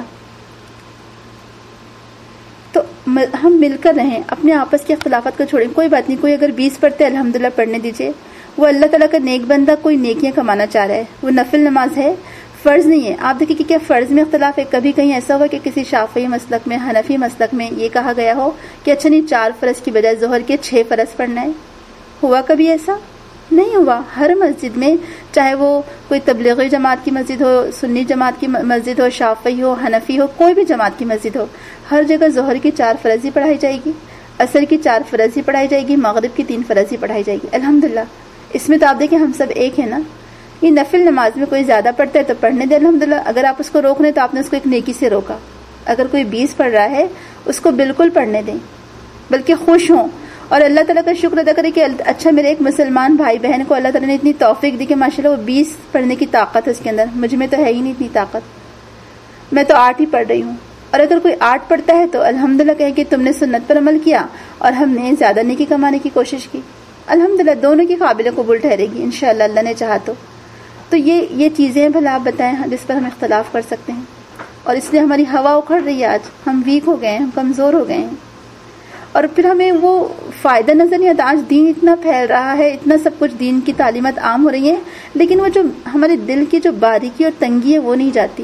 تو ہم مل کر رہیں، اپنے آپس کے اختلافات کو چھوڑیں۔ کوئی بات نہیں، کوئی اگر 20 پڑھتے ہیں الحمدللہ پڑھنے دیجیے، وہ اللہ تعالیٰ کا نیک بندہ کوئی نیکیاں کمانا چاہ رہا ہے، وہ نفل نماز ہے، فرض نہیں ہے۔ آپ دیکھیں کہ کیا فرض میں اختلاف ہے؟ کبھی کہیں ایسا ہوا کہ کسی شافعی مسلک میں، حنفی مسلک میں یہ کہا گیا ہو کہ اچھا نہیں 4 فرض کی بجائے ظہر کے 6 فرض پڑھنا ہے؟ ہوا کبھی ایسا؟ نہیں ہوا۔ ہر مسجد میں، چاہے وہ کوئی تبلیغی جماعت کی مسجد ہو، سنی جماعت کی مسجد ہو، شافعی ہو، حنفی ہو، کوئی بھی جماعت کی مسجد ہو، ہر جگہ ظہر کی 4 فرض ہی پڑھائی جائے گی، عصر کی 4 فرض ہی پڑھائی جائے گی، مغرب کی 3 فرض ہی پڑھائی جائے گی۔ الحمدللہ اس میں تو آپ دیکھیں ہم سب ایک ہیں نا۔ یہ نفل نماز میں کوئی زیادہ پڑھتا ہے تو پڑھنے دیں الحمدللہ، اگر آپ اس کو روک رہے تو آپ نے اس کو ایک نیکی سے روکا۔ اگر کوئی 20 پڑھ رہا ہے اس کو بالکل پڑھنے دیں، بلکہ خوش ہوں اور اللہ تعالیٰ کا شکر ادا کرے کہ اچھا میرے ایک مسلمان بھائی بہن کو اللہ تعالیٰ نے اتنی توفیق دی کہ ماشاءاللہ وہ 20 پڑھنے کی طاقت ہے اس کے اندر، مجھ میں تو ہے ہی نہیں اتنی طاقت، میں تو 8 ہی پڑھ رہی ہوں۔ اور اگر کوئی 8 پڑھتا ہے تو الحمدللہ کہیں کہ تم نے سنت پر عمل کیا اور ہم نے زیادہ نیکی کمانے کی کوشش کی۔ الحمدللہ دونوں کی قابل قبول ٹھہرے گی انشاءاللہ اللہ نے چاہا تو یہ چیزیں بھلا آپ بتائیں جس پر ہم اختلاف کر سکتے ہیں، اور اس لیے ہماری ہوا اکھڑ رہی ہے، آج ہم ویک ہو گئے ہیں، ہم کمزور ہو گئے ہیں، اور پھر ہمیں وہ فائدہ نظر نہیں آتا۔ آج دین اتنا پھیل رہا ہے، اتنا سب کچھ دین کی تعلیمات عام ہو رہی ہیں، لیکن وہ جو ہمارے دل کی جو باریکی اور تنگی ہے وہ نہیں جاتی۔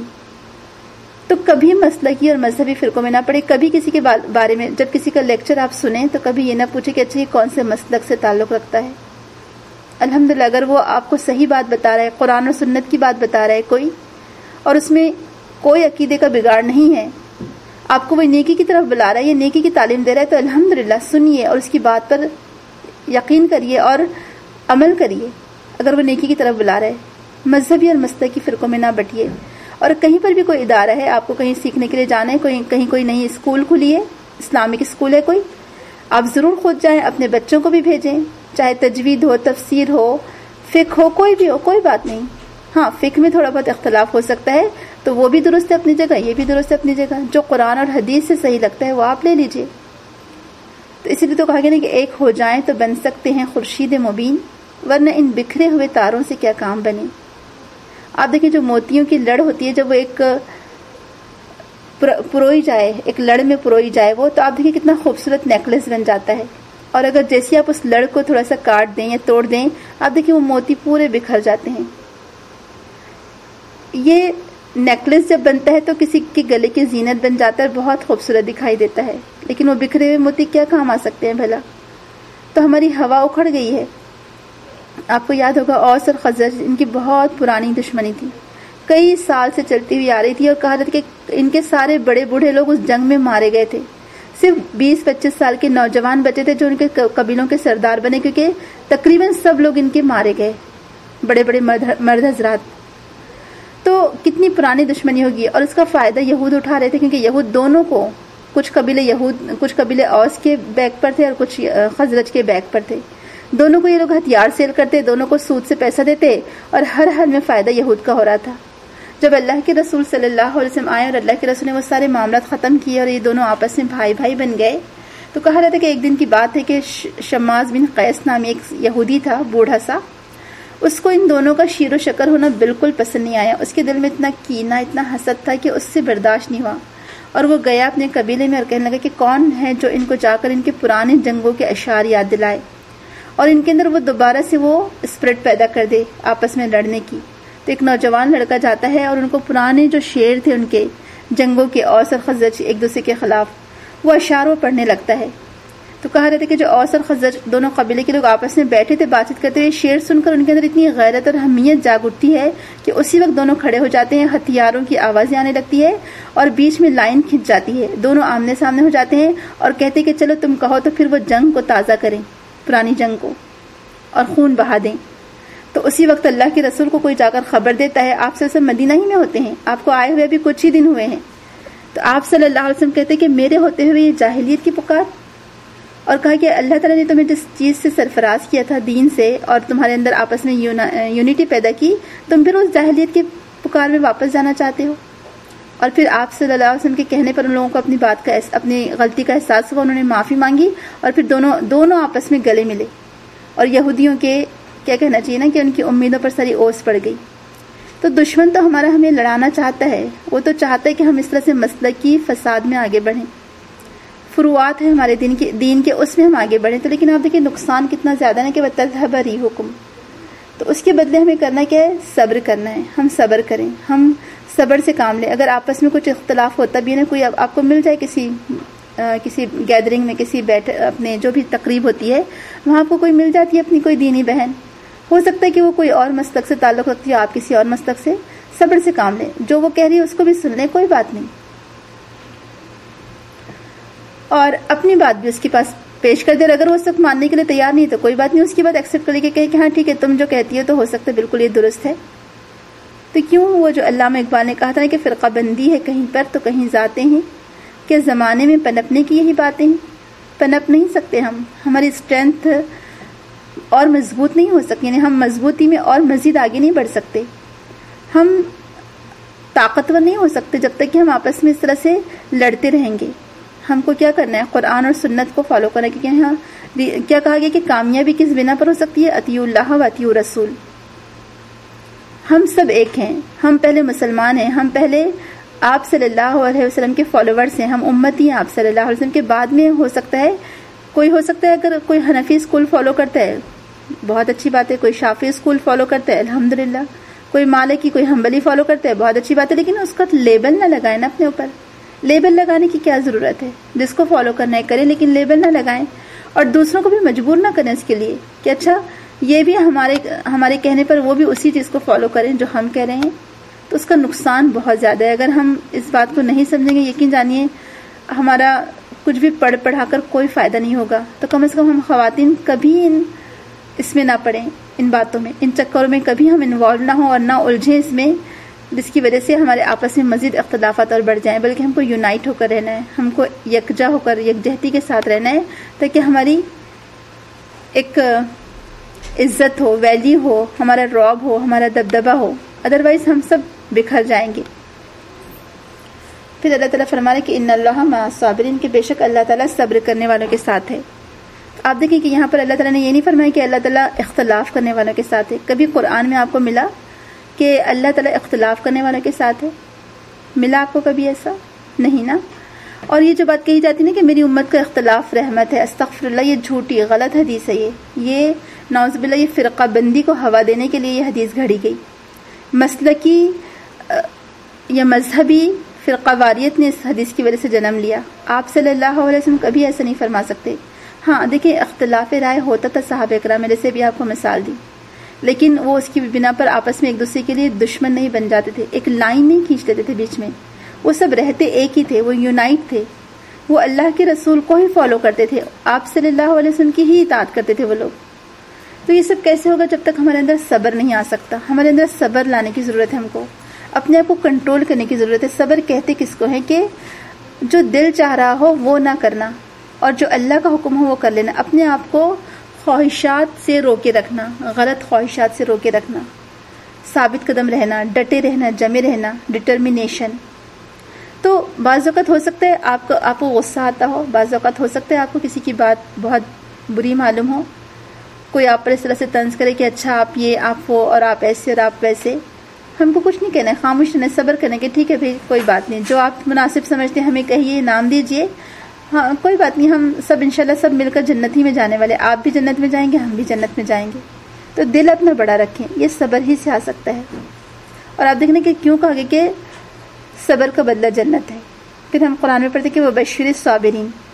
تو کبھی مسلکی اور مذہبی فرقوں میں نہ پڑے، کبھی کسی کے بارے میں جب کسی کا لیکچر آپ سنیں تو کبھی یہ نہ پوچھیں کہ اچھا یہ کون سے مسلک سے تعلق رکھتا ہے۔ الحمدللہ اگر وہ آپ کو صحیح بات بتا رہا ہے، قرآن اور سنت کی بات بتا رہا ہے کوئی، اور اس میں کوئی عقیدے کا بگاڑ نہیں ہے، آپ کو وہ نیکی کی طرف بلا رہا ہے، یہ نیکی کی تعلیم دے رہا ہے، تو الحمدللہ سنیے اور اس کی بات پر یقین کریے اور عمل کریے۔ اگر وہ نیکی کی طرف بلا رہا ہے، مذہبی اور مسلکی فرقوں میں نہ بٹیے۔ اور کہیں پر بھی کوئی ادارہ ہے، آپ کو کہیں سیکھنے کے لیے جانا ہے، کہیں کوئی نئی اسکول کھلی ہے، اسلامک اسکول ہے کوئی، آپ ضرور خود جائیں، اپنے بچوں کو بھی بھیجیں، چاہے تجوید ہو، تفسیر ہو، فقہ ہو، کوئی بھی ہو، کوئی بات نہیں۔ ہاں فقہ میں تھوڑا بہت اختلاف ہو سکتا ہے تو وہ بھی درست ہے اپنی جگہ، یہ بھی درست ہے اپنی جگہ، جو قرآن اور حدیث سے صحیح لگتا ہے وہ آپ لے لیجئے۔ تو اسی لیے تو کہا گیا نا کہ ایک ہو جائیں تو بن سکتے ہیں خورشید مبین، ورنہ ان بکھرے ہوئے تاروں سے کیا کام بنے۔ آپ دیکھیں جو موتیوں کی لڑ ہوتی ہے، جب وہ ایک پروئی جائے، ایک لڑ میں پروئی جائے وہ، تو آپ دیکھیں کتنا خوبصورت نیکلس بن جاتا ہے، اور اگر جیسے آپ اس لڑ کو تھوڑا سا کاٹ دیں یا توڑ دیں، آپ دیکھیں وہ موتی پورے بکھر جاتے ہیں۔ یہ نیکلس جب بنتا ہے تو کسی کے گلے کی زینت بن جاتا ہے اور بہت خوبصورت دکھائی دیتا ہے، لیکن وہ بکھرے ہوئے موتی کیا کام آ سکتے ہیں بھلا؟ تو ہماری ہوا اکھڑ گئی ہے۔ آپ کو یاد ہوگا اوس اور خزرج، ان کی بہت پرانی دشمنی تھی، کئی سال سے چلتی ہوئی آ رہی تھی، اور کہا جاتا کہ ان کے سارے بڑے بوڑھے لوگ اس جنگ میں مارے گئے تھے، صرف 20-25 سال کے نوجوان بچے تھے جو ان کے قبیلوں کے سردار بنے، کیونکہ تقریباً سب لوگ ان کے مارے گئے، بڑے بڑے مرد حضرات۔ تو کتنی پرانی دشمنی ہوگی، اور اس کا فائدہ یہود اٹھا رہے تھے، کیونکہ یہود دونوں کو، کچھ قبیلے اوس کے بیک پر تھے اور کچھ خزرج کے بیک پر تھے، دونوں کو یہ لوگ ہتھیار سیل کرتے، دونوں کو سود سے پیسہ دیتے، اور ہر حال میں فائدہ یہود کا ہو رہا تھا۔ جب اللہ کے رسول صلی اللہ علیہ وسلم آئے اور اللہ کے رسول نے وہ سارے معاملات ختم کیے اور یہ دونوں آپس میں بھائی بھائی بن گئے، تو کہا جاتا ہے کہ ایک دن کی بات ہے کہ شماس بن قیس نامی ایک یہودی تھا، بوڑھا سا، اس کو ان دونوں کا شیر و شکر ہونا بالکل پسند نہیں آیا، اس کے دل میں اتنا کینہ، اتنا حسد تھا کہ اس سے برداشت نہیں ہوا، اور وہ گیا اپنے قبیلے میں اور کہنے لگا کہ کون ہے جو ان کو جا کر ان کے پرانے جنگوں کے اشعار یاد دلائے اور ان کے اندر وہ دوبارہ سے وہ اسپرٹ پیدا کر دے آپس میں لڑنے کی۔ تو ایک نوجوان لڑکا جاتا ہے اور ان کو پرانے جو شعر تھے ان کے جنگوں کے، اوس اور خزرج ایک دوسرے کے خلاف، وہ اشعار وہ پڑھنے لگتا ہے۔ تو کہا رہتا ہے کہ جو اوس اور خزرج دونوں قبیلے کے لوگ آپس میں بیٹھے تھے بات چیت کرتے ہوئے، شعر سن کر ان کے اندر اتنی غیرت اور حمیت جاگ اٹھتی ہے کہ اسی وقت دونوں کھڑے ہو جاتے ہیں، ہتھیاروں کی آوازیں آنے لگتی ہے اور بیچ میں لائن کھنچ جاتی ہے، دونوں آمنے سامنے ہو جاتے ہیں اور کہتے ہیں کہ چلو تم کہو تو پھر وہ جنگ کو تازہ کریں، پرانی جنگ کو، اور خون بہا دیں۔ تو اسی وقت اللہ کے رسول کو کوئی جا کر خبر دیتا ہے، آپ سے مدینہ ہی میں ہوتے ہیں، آپ کو آئے ہوئے ابھی کچھ ہی دن ہوئے ہیں، تو آپ صلی اللہ علیہ وسلم کہتے ہیں کہ میرے ہوتے ہوئے یہ جاہلیت کی پکار، اور کہا کہ اللہ تعالیٰ نے تمہیں جس چیز سے سرفراز کیا تھا دین سے، اور تمہارے اندر آپس میں یونٹی پیدا کی، تم پھر اس جاہلیت کی پکار میں واپس جانا چاہتے ہو۔ اور پھر آپ صلی اللہ علیہ وسلم کے کہنے پر ان لوگوں کو اپنی غلطی کا احساس ہوا، انہوں نے معافی مانگی اور پھر دونوں آپس میں گلے ملے۔ اور یہودیوں کے کیا کہنا چاہیے نا کہ ان کی امیدوں پر ساری اوس پڑ گئی۔ تو دشمن تو ہمیں لڑانا چاہتا ہے، وہ تو چاہتا ہے کہ ہم اس طرح سے مسلکی فساد میں آگے بڑھیں، فروعات ہے ہمارے دین کے اس میں ہم آگے بڑھیں۔ تو لیکن آپ دیکھیں نقصان کتنا زیادہ ہے کہ وَتَذْهَبَ رِيحُكُمْ، تو اس کے بدلے ہمیں کرنا کیا ہے؟ صبر کرنا ہے، ہم صبر کریں، ہم صبر سے کام لیں۔ اگر آپس میں کچھ اختلاف ہوتا بھی ہے، کوئی آپ کو مل جائے کسی گیدرنگ میں، کسی اپنے جو بھی تقریب ہوتی ہے وہاں آپ کو کوئی مل جاتی ہے اپنی کوئی دینی بہن، ہو سکتا ہے کہ وہ کوئی اور مسلک سے تعلق رکھتی ہے، آپ کسی اور مسلک سے، صبر سے کام لیں، جو وہ کہہ رہی ہے اس کو بھی سن لیں، کوئی بات نہیں، اور اپنی بات بھی اس کے پاس پیش کر دے۔ اگر وہ اس وقت ماننے کے لیے تیار نہیں تو کوئی بات نہیں، اس کی بات ایکسیپٹ کر لے کے کہے کہ ہاں ٹھیک ہے تم جو کہتی ہو تو ہو سکتا ہے بالکل یہ درست ہے۔ تو کیوں وہ جو علامہ اقبال نے کہا تھا کہ فرقہ بندی ہے کہیں پر تو کہیں ذاتیں ہیں، کہ زمانے میں پنپنے کی یہی باتیں ہیں، پنپ نہیں سکتے ہم، ہماری اسٹرینتھ اور مضبوط نہیں ہو سکتی، یعنی ہم مضبوطی میں اور مزید آگے نہیں بڑھ سکتے، ہم طاقتور نہیں ہو سکتے جب تک کہ ہم آپس میں اس طرح سے لڑتے رہیں گے۔ ہم کو کیا کرنا ہے؟ قرآن اور سنت کو فالو کرنا، کیونکہ یہاں کیا کہا گیا کہ کامیابی کس بنا پر ہو سکتی ہے؟ اطیعوا اللہ و اطیعوا رسول۔ ہم سب ایک ہیں، ہم پہلے مسلمان ہیں، ہم پہلے آپ صلی اللہ علیہ وسلم کے فالوورز ہیں، ہم امتی ہیں آپ صلی اللہ علیہ وسلم کے۔ بعد میں ہو سکتا ہے اگر کوئی حنفی اسکول فالو کرتا ہے بہت اچھی بات ہے، کوئی شافعی اسکول فالو کرتا ہے الحمدللہ، کوئی مالکی کوئی حنبلی فالو کرتا ہے بہت اچھی بات ہے، لیکن اس کا لیبل نہ لگائیں نا اپنے اوپر۔ لیبل لگانے کی کیا ضرورت ہے؟ جس کو فالو کرنا ہے کریں، لیکن لیبل نہ لگائیں، اور دوسروں کو بھی مجبور نہ کریں اس کے لیے کہ اچھا یہ بھی ہمارے کہنے پر وہ بھی اسی چیز کو فالو کریں جو ہم کہہ رہے ہیں۔ تو اس کا نقصان بہت زیادہ ہے۔ اگر ہم اس بات کو نہیں سمجھیں گے، یقین جانیے ہمارا کچھ بھی پڑھا کر کوئی فائدہ نہیں ہوگا۔ تو کم از کم ہم خواتین کبھی اس میں نہ پڑیں، ان باتوں میں، ان چکروں میں کبھی ہم انوالو نہ ہوں اور نہ الجھیں اس میں، جس کی وجہ سے ہمارے آپس میں مزید اختلافات اور بڑھ جائیں، بلکہ ہم کو یونائٹ ہو کر رہنا ہے، ہم کو یکجا ہو کر یکجہتی کے ساتھ رہنا ہے، تاکہ ہماری ایک عزت ہو، ویلیو ہو، ہمارا رعب ہو، ہمارا دبدبہ ہو، ادروائز ہم سب بکھر جائیں گے۔ پھر اللہ تعالیٰ فرما رہے کہ ان اللہ مع الصابرین، کہ بے شک اللہ تعالیٰ صبر کرنے والوں کے ساتھ ہے۔ آپ دیکھیں کہ یہاں پر اللہ تعالیٰ نے یہ نہیں فرمایا کہ اللہ تعالیٰ اختلاف کرنے والوں کے ساتھ ہے۔ کبھی قرآن میں آپ کو ملا کہ اللہ تعالیٰ اختلاف کرنے والوں کے ساتھ ہے؟ ملا آپ کو کبھی ایسا؟ نہیں نا۔ اور یہ جو بات کہی جاتی ہے نا کہ میری امت کا اختلاف رحمت ہے، استغفر اللہ، یہ جھوٹی غلط حدیث ہے۔ یہ نعوذ باللہ یہ فرقہ بندی کو ہوا دینے کے لیے یہ حدیث گھڑی گئی۔ مسلکی یا مذہبی فرقہ واریت نے اس حدیث کی وجہ سے جنم لیا۔ آپ صلی اللہ علیہ وسلم کبھی ایسا نہیں فرما سکتے۔ ہاں دیکھیں اختلاف رائے ہوتا تھا صحابہ کرام میں، جیسے بھی آپ کو مثال دی، لیکن وہ اس کی بنا پر آپس میں ایک دوسرے کے لیے دشمن نہیں بن جاتے تھے، ایک لائن نہیں کھینچ دیتے تھے بیچ میں، وہ سب رہتے ایک ہی تھے، وہ یونائٹ تھے، وہ اللہ کے رسول کو ہی فالو کرتے تھے، آپ صلی اللہ علیہ وسلم کی ہی اطاعت کرتے تھے وہ لوگ۔ تو یہ سب کیسے ہوگا؟ جب تک ہمارے اندر صبر نہیں آ سکتا۔ ہمارے اندر صبر لانے کی ضرورت ہے، ہم کو اپنے آپ کو کنٹرول کرنے کی ضرورت ہے۔ صبر کہتے کس کو ہے؟ کہ جو دل چاہ رہا ہو وہ نہ کرنا، اور جو اللہ کا حکم ہو وہ کر لینا، اپنے آپ کو خواہشات سے روکے رکھنا، غلط خواہشات سے روکے رکھنا، ثابت قدم رہنا، ڈٹے رہنا، جمے رہنا، ڈٹرمینیشن۔ تو بعض اوقات ہو سکتا ہے آپ کو غصہ آتا ہو، بعض اوقات ہو سکتا ہے آپ کو کسی کی بات بہت بری معلوم ہو، کوئی آپ پر اس طرح سے طنز کرے کہ اچھا آپ یہ، آپ وہ، اور آپ ایسے اور آپ ویسے۔ ہم کو کچھ نہیں کہنا ہے، خاموش رہنا، صبر کرنے کے، ٹھیک ہے بھائی کوئی بات نہیں، جو آپ مناسب سمجھتے ہیں ہمیں کہیے، نام دیجئے، ہاں کوئی بات نہیں، ہم سب انشاءاللہ سب مل کر جنت ہی میں جانے والے، آپ بھی جنت میں جائیں گے، ہم بھی جنت میں جائیں گے۔ تو دل اپنا بڑا رکھیں، یہ صبر ہی سے آ سکتا ہے۔ اور آپ دیکھیں کہ کیوں کہا گیا کہ صبر کا بدلہ جنت ہے۔ پھر ہم قرآن میں پڑھتے کہ وہ بشر الصابرین،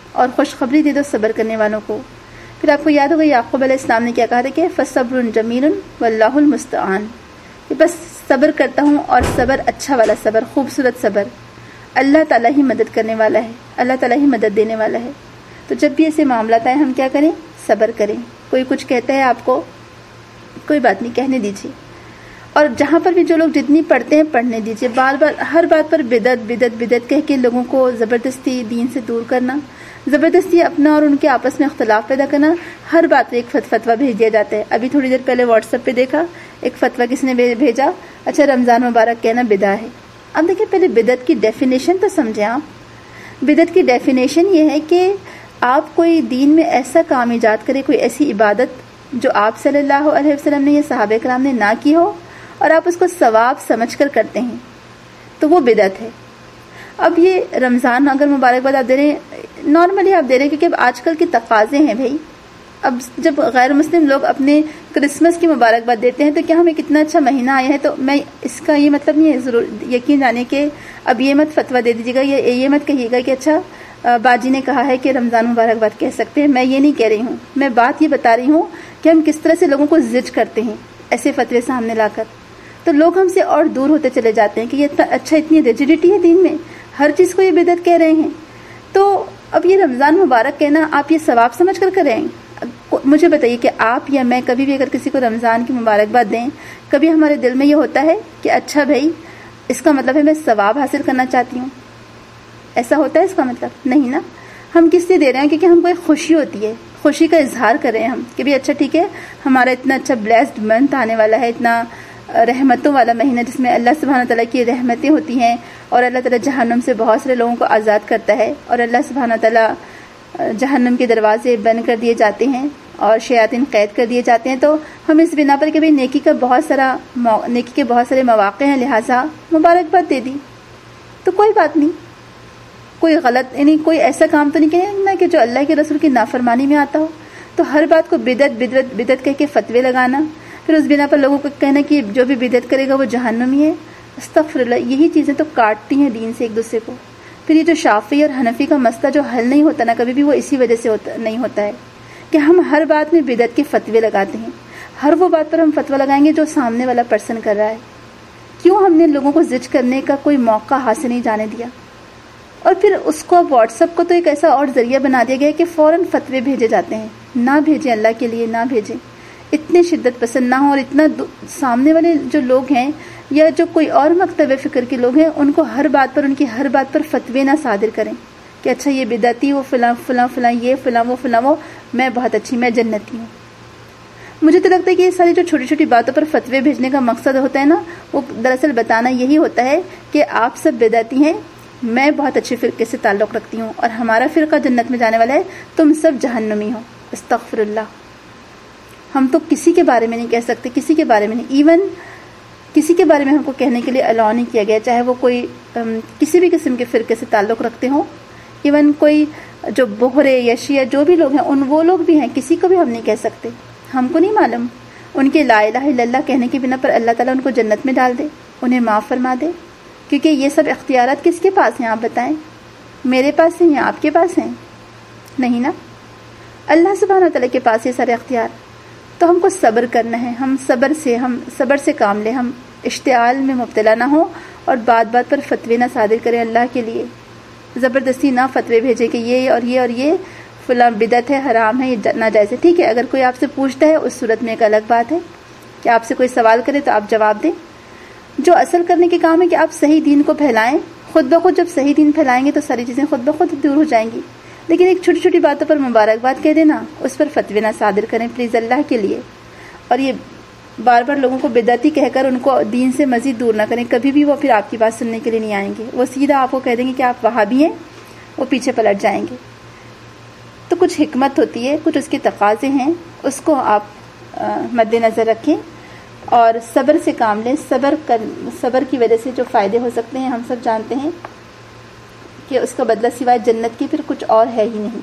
اور خوشخبری دے دو صبر کرنے والوں کو۔ پھر آپ کو یاد ہوگا یعقوب علیہ السلام نے کیا کہا تھا کہ فَصَبْرٌ جَمِيلٌ وَاللَّهُ الْمُسْتَعَانُ، کہ بس صبر کرتا ہوں، اور صبر اچھا والا صبر، خوبصورت صبر، اللہ تعالیٰ ہی مدد کرنے والا ہے، اللہ تعالیٰ ہی مدد دینے والا ہے۔ تو جب بھی ایسے معاملات آئے ہم کیا کریں؟ صبر کریں۔ کوئی کچھ کہتا ہے آپ کو، کوئی بات نہیں، کہنے دیجیے۔ اور جہاں پر بھی جو لوگ جتنی پڑھتے ہیں پڑھنے دیجیے، بار بار ہر بات پر بدعت بدعت بدعت کہہ کے لوگوں کو زبردستی دین سے دور کرنا، زبردستی اپنا اور ان کے آپس میں اختلاف پیدا کرنا، ہر بات پہ ایک فتویٰ بھیج دیا جاتا ہے۔ ابھی تھوڑی دیر پہلے واٹس ایپ پہ دیکھا ایک فتویٰ کس نے بھیجا، اچھا رمضان مبارک کہنا بدعت ہے۔ اب دیکھیں پہلے بدعت کی ڈیفینیشن تو سمجھیں آپ۔ بدعت کی ڈیفینیشن یہ ہے کہ آپ کوئی دین میں ایسا کام ایجاد کرے، کوئی ایسی عبادت جو آپ صلی اللہ علیہ وسلم نے یا صحابہ کرام نے نہ کی ہو، اور آپ اس کو ثواب سمجھ کر کرتے ہیں، تو وہ بدعت ہے۔ اب یہ رمضان اگر مبارکباد آپ دے رہے ہیں، نارملی آپ دے رہے ہیں کیونکہ اب آج کل کے تقاضے ہیں بھائی۔ اب جب غیر مسلم لوگ اپنے کرسمس کی مبارکباد دیتے ہیں تو کیا ہمیں کتنا اچھا مہینہ آیا ہے، تو میں اس کا یہ مطلب نہیں ہے، ضرور یقین جانے کہ اب یہ مت فتویٰ دے دیجیے گا یا یہ مت کہیے گا کہ اچھا باجی نے کہا ہے کہ رمضان مبارکباد کہہ سکتے ہیں۔ میں یہ نہیں کہہ رہی ہوں، میں بات یہ بتا رہی ہوں کہ ہم کس طرح سے لوگوں کو زج کرتے ہیں ایسے فتوے سامنے لا کر، تو لوگ ہم سے اور دور ہوتے چلے جاتے ہیں کہ یہ اچھا اتنی ریجیڈیٹی ہے دین میں، ہر چیز کو یہ بدعت کہہ رہے ہیں۔ تو اب یہ رمضان مبارک کہنا آپ یہ ثواب سمجھ کر کریں؟ مجھے بتائیے کہ آپ یا میں کبھی بھی اگر کسی کو رمضان کی مبارکباد دیں، کبھی ہمارے دل میں یہ ہوتا ہے کہ اچھا بھائی اس کا مطلب ہے میں ثواب حاصل کرنا چاہتی ہوں؟ ایسا ہوتا ہے اس کا مطلب؟ نہیں نا۔ ہم کس لیے دے رہے ہیں؟ کیونکہ ہم کو ایک خوشی ہوتی ہے، خوشی کا اظہار کر رہے ہیں ہم کہ بھی اچھا ٹھیک ہے، ہمارا اتنا اچھا بلیسڈ منتھ آنے والا ہے، اتنا رحمتوں والا مہینہ جس میں اللہ سبحانہ تعالیٰ کی رحمتیں ہوتی ہیں، اور اللہ تعالیٰ جہنم سے بہت سارے لوگوں کو آزاد کرتا ہے، اور اللہ سبحانہ تعالیٰ جہنم کے دروازے بند کر دیے جاتے ہیں اور شیاطین قید کر دیے جاتے ہیں۔ تو ہم اس بنا پر کہ نیکی کے بہت سارے مواقع ہیں، لہٰذا مبارکباد دے دی، تو کوئی بات نہیں، کوئی غلط یعنی کوئی ایسا کام تو نہیں کہنا کہ جو اللہ کے رسول کی نافرمانی میں آتا ہو۔ تو ہر بات کو بدعت بدعت بدعت کہہ کے فتوے لگانا، پھر اس بنا پر لوگوں کو کہنا کہ جو بھی بدعت کرے گا وہ جہنمی ہے، استغفر اللہ، یہی چیزیں تو کاٹتی ہیں دین سے ایک دوسرے کو۔ پھر یہ جو شافعی اور حنفی کا مسئلہ جو حل نہیں ہوتا نا کبھی بھی، وہ اسی وجہ سے نہیں ہوتا ہے کہ ہم ہر بات میں بدعت کے فتوے لگاتے ہیں۔ ہر وہ بات پر ہم فتویٰ لگائیں گے جو سامنے والا پرسن کر رہا ہے۔ کیوں ہم نے لوگوں کو زج کرنے کا کوئی موقع حاصل نہیں جانے دیا؟ اور پھر اس کو واٹس ایپ کو تو ایک ایسا اور ذریعہ بنا دیا گیا کہ فوراً فتوے بھیجے جاتے ہیں۔ نہ بھیجیں، اللہ کے لیے نہ بھیجیں، اتنے شدت پسند نہ ہوں، اور اتنا سامنے والے جو لوگ ہیں یا جو کوئی اور مکتب فکر کے لوگ ہیں ان کو ہر بات پر، ان کی ہر بات پر فتوے نہ صادر کریں کہ اچھا یہ بدعتی، وہ فلاں فلاں فلاں، یہ فلاں وہ فلاں وہ، میں بہت اچھی، میں جنتی ہوں۔ مجھے تو لگتا ہے کہ یہ ساری جو چھوٹی چھوٹی باتوں پر فتوے بھیجنے کا مقصد ہوتا ہے نا، وہ دراصل بتانا یہی ہوتا ہے کہ آپ سب بدعتی ہیں، میں بہت اچھے فرقے سے تعلق رکھتی ہوں اور ہمارا فرقہ جنت میں جانے والا ہے، تم سب جہنمی ہو۔ استغفر اللہ۔ ہم تو کسی کے بارے میں نہیں کہہ سکتے، کسی کے بارے میں نہیں، ایون کسی کے بارے میں ہم کو کہنے کے لیے الاؤ نہیں کیا گیا، چاہے وہ کوئی کسی بھی قسم کے فرقے سے تعلق رکھتے ہوں، ایون کوئی جو بہرے یا شیعہ جو بھی لوگ ہیں وہ لوگ بھی ہیں، کسی کو بھی ہم نہیں کہہ سکتے۔ ہم کو نہیں معلوم ان کے لا الہ الا اللہ کہنے کی بنا پر اللہ تعالیٰ ان کو جنت میں ڈال دے، انہیں معاف فرما دے، کیونکہ یہ سب اختیارات کس کے پاس ہیں آپ بتائیں؟ میرے پاس ہیں یا آپ کے پاس ہیں؟ نہیں نا، اللہ سبحانہ تعالیٰ کے پاس یہ سارے اختیار۔ تو ہم کو صبر کرنا ہے، ہم صبر سے کام لیں، ہم اشتعال میں مبتلا نہ ہوں اور بات بات پر فتوے نہ صادر کریں اللہ کے لیے، زبردستی نہ فتوے بھیجیں کہ یہ اور یہ اور یہ فلاں بدعت ہے، حرام ہے، یہ ناجائز ہے۔ ٹھیک ہے، اگر کوئی آپ سے پوچھتا ہے اس صورت میں ایک الگ بات ہے کہ آپ سے کوئی سوال کرے تو آپ جواب دیں۔ جو اصل کرنے کے کام ہے کہ آپ صحیح دین کو پھیلائیں، خود بخود جب صحیح دین پھیلائیں گے تو ساری چیزیں خود بخود دور ہو جائیں گی۔ لیکن ایک چھوٹی چھوٹی باتوں پر مبارکباد کہہ دینا، اس پر فتوے نہ صادر کریں پلیز اللہ کے لیے، اور یہ بار بار لوگوں کو بدعتی کہہ کر ان کو دین سے مزید دور نہ کریں، کبھی بھی وہ پھر آپ کی بات سننے کے لیے نہیں آئیں گے، وہ سیدھا آپ کو کہہ دیں گے کہ آپ وہابی ہیں، وہ پیچھے پلٹ جائیں گے۔ تو کچھ حکمت ہوتی ہے، کچھ اس کے تقاضے ہیں، اس کو آپ مد نظر رکھیں اور صبر سے کام لیں۔ صبر کی وجہ سے جو فائدے ہو سکتے ہیں ہم سب جانتے ہیں کہ اس کا بدلہ سوائے جنت کی پھر کچھ اور ہے ہی نہیں۔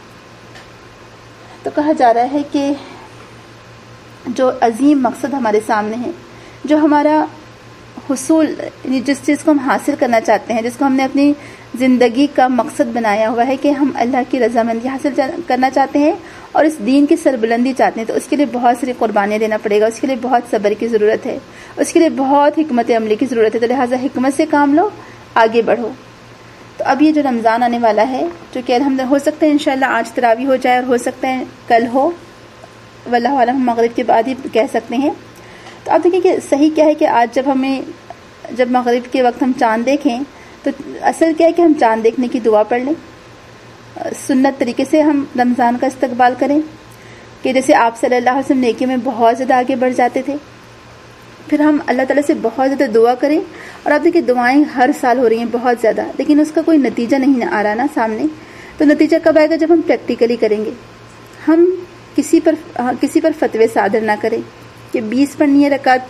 تو کہا جا رہا ہے کہ جو عظیم مقصد ہمارے سامنے ہے، جو ہمارا حصول یعنی جس چیز کو ہم حاصل کرنا چاہتے ہیں، جس کو ہم نے اپنی زندگی کا مقصد بنایا ہوا ہے کہ ہم اللہ کی رضامندی حاصل کرنا چاہتے ہیں اور اس دین کی سربلندی چاہتے ہیں، تو اس کے لیے بہت ساری قربانیاں دینا پڑے گا، اس کے لیے بہت صبر کی ضرورت ہے، اس کے لیے بہت حکمت عملی کی ضرورت ہے، تو لہٰذا حکمت سے کام لو، آگے بڑھو۔ تو اب یہ جو رمضان آنے والا ہے، جو کہ الحمدللہ ہو سکتا ہے انشاءاللہ آج تراویح ہو جائے اور ہو سکتا ہے کل ہو، واللہ عالم مغرب کے بعد ہی کہہ سکتے ہیں۔ تو آپ دیکھیں کہ صحیح کیا ہے کہ آج جب مغرب کے وقت ہم چاند دیکھیں تو اصل کیا ہے کہ ہم چاند دیکھنے کی دعا پڑھ لیں، سنت طریقے سے ہم رمضان کا استقبال کریں کہ جیسے آپ صلی اللہ علیہ وسلم نیکی میں بہت زیادہ آگے بڑھ جاتے تھے، پھر ہم اللہ تعالیٰ سے بہت زیادہ دعا کریں۔ اور آپ دیکھیں دعائیں ہر سال ہو رہی ہیں بہت زیادہ، لیکن اس کا کوئی نتیجہ نہیں آ رہا نا سامنے۔ تو نتیجہ کب آئے گا؟ جب ہم پریکٹیکلی کریں گے، ہم کسی پر فتوے صادر نہ کریں کہ 20 پڑھنی ہے رکعت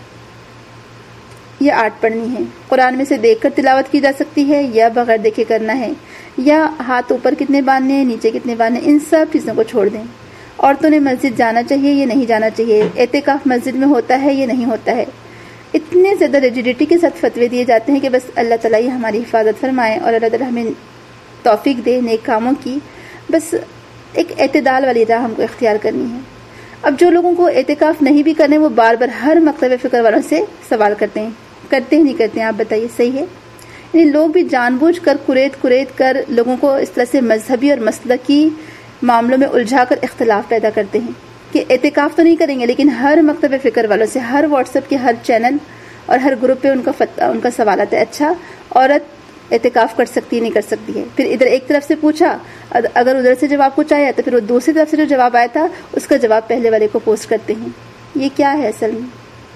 یا 8 پڑھنی ہے، قرآن میں سے دیکھ کر تلاوت کی جا سکتی ہے یا بغیر دیکھے کرنا ہے، یا ہاتھ اوپر کتنے باندھنے ہیں، نیچے کتنے باندھنے ہیں، ان سب چیزوں کو چھوڑ دیں۔ عورتوں نے مسجد جانا چاہیے یا نہیں جانا چاہیے، اعتکاف مسجد میں ہوتا ہے یا نہیں ہوتا ہے، اتنے زیادہ ریجیڈیٹی کے ساتھ فتوے دیے جاتے ہیں کہ بس اللہ تعالیٰ ہی ہماری حفاظت فرمائے اور اللہ تعالیٰ ہمیں توفیق دے نیک کاموں کی۔ بس ایک اعتدال والی راہ ہم کو اختیار کرنی ہے۔ اب جو لوگوں کو اعتکاف نہیں بھی کرنے، وہ بار بار ہر مکتب فکر والوں سے سوال کرتے ہیں نہیں کرتے ہیں، آپ بتائیے صحیح ہے؟ یعنی لوگ بھی جان بوجھ کر کریت کر لوگوں کو اس طرح سے مذہبی اور مسلکی معاملوں میں الجھا کر اختلاف پیدا کرتے ہیں کہ اعتکاف تو نہیں کریں گے، لیکن ہر مکتب فکر والوں سے، ہر واٹس ایپ کے ہر چینل اور ہر گروپ پہ ان کا سوال آتا ہے، اچھا عورت اعتکاف کر سکتی ہے نہیں کر سکتی ہے؟ پھر ادھر ایک طرف سے پوچھا، اگر ادھر سے جواب کچھ آیا تو پھر وہ دوسری طرف سے جو جواب آیا تھا اس کا جواب پہلے والے کو پوسٹ کرتے ہیں۔ یہ کیا ہے اصل میں؟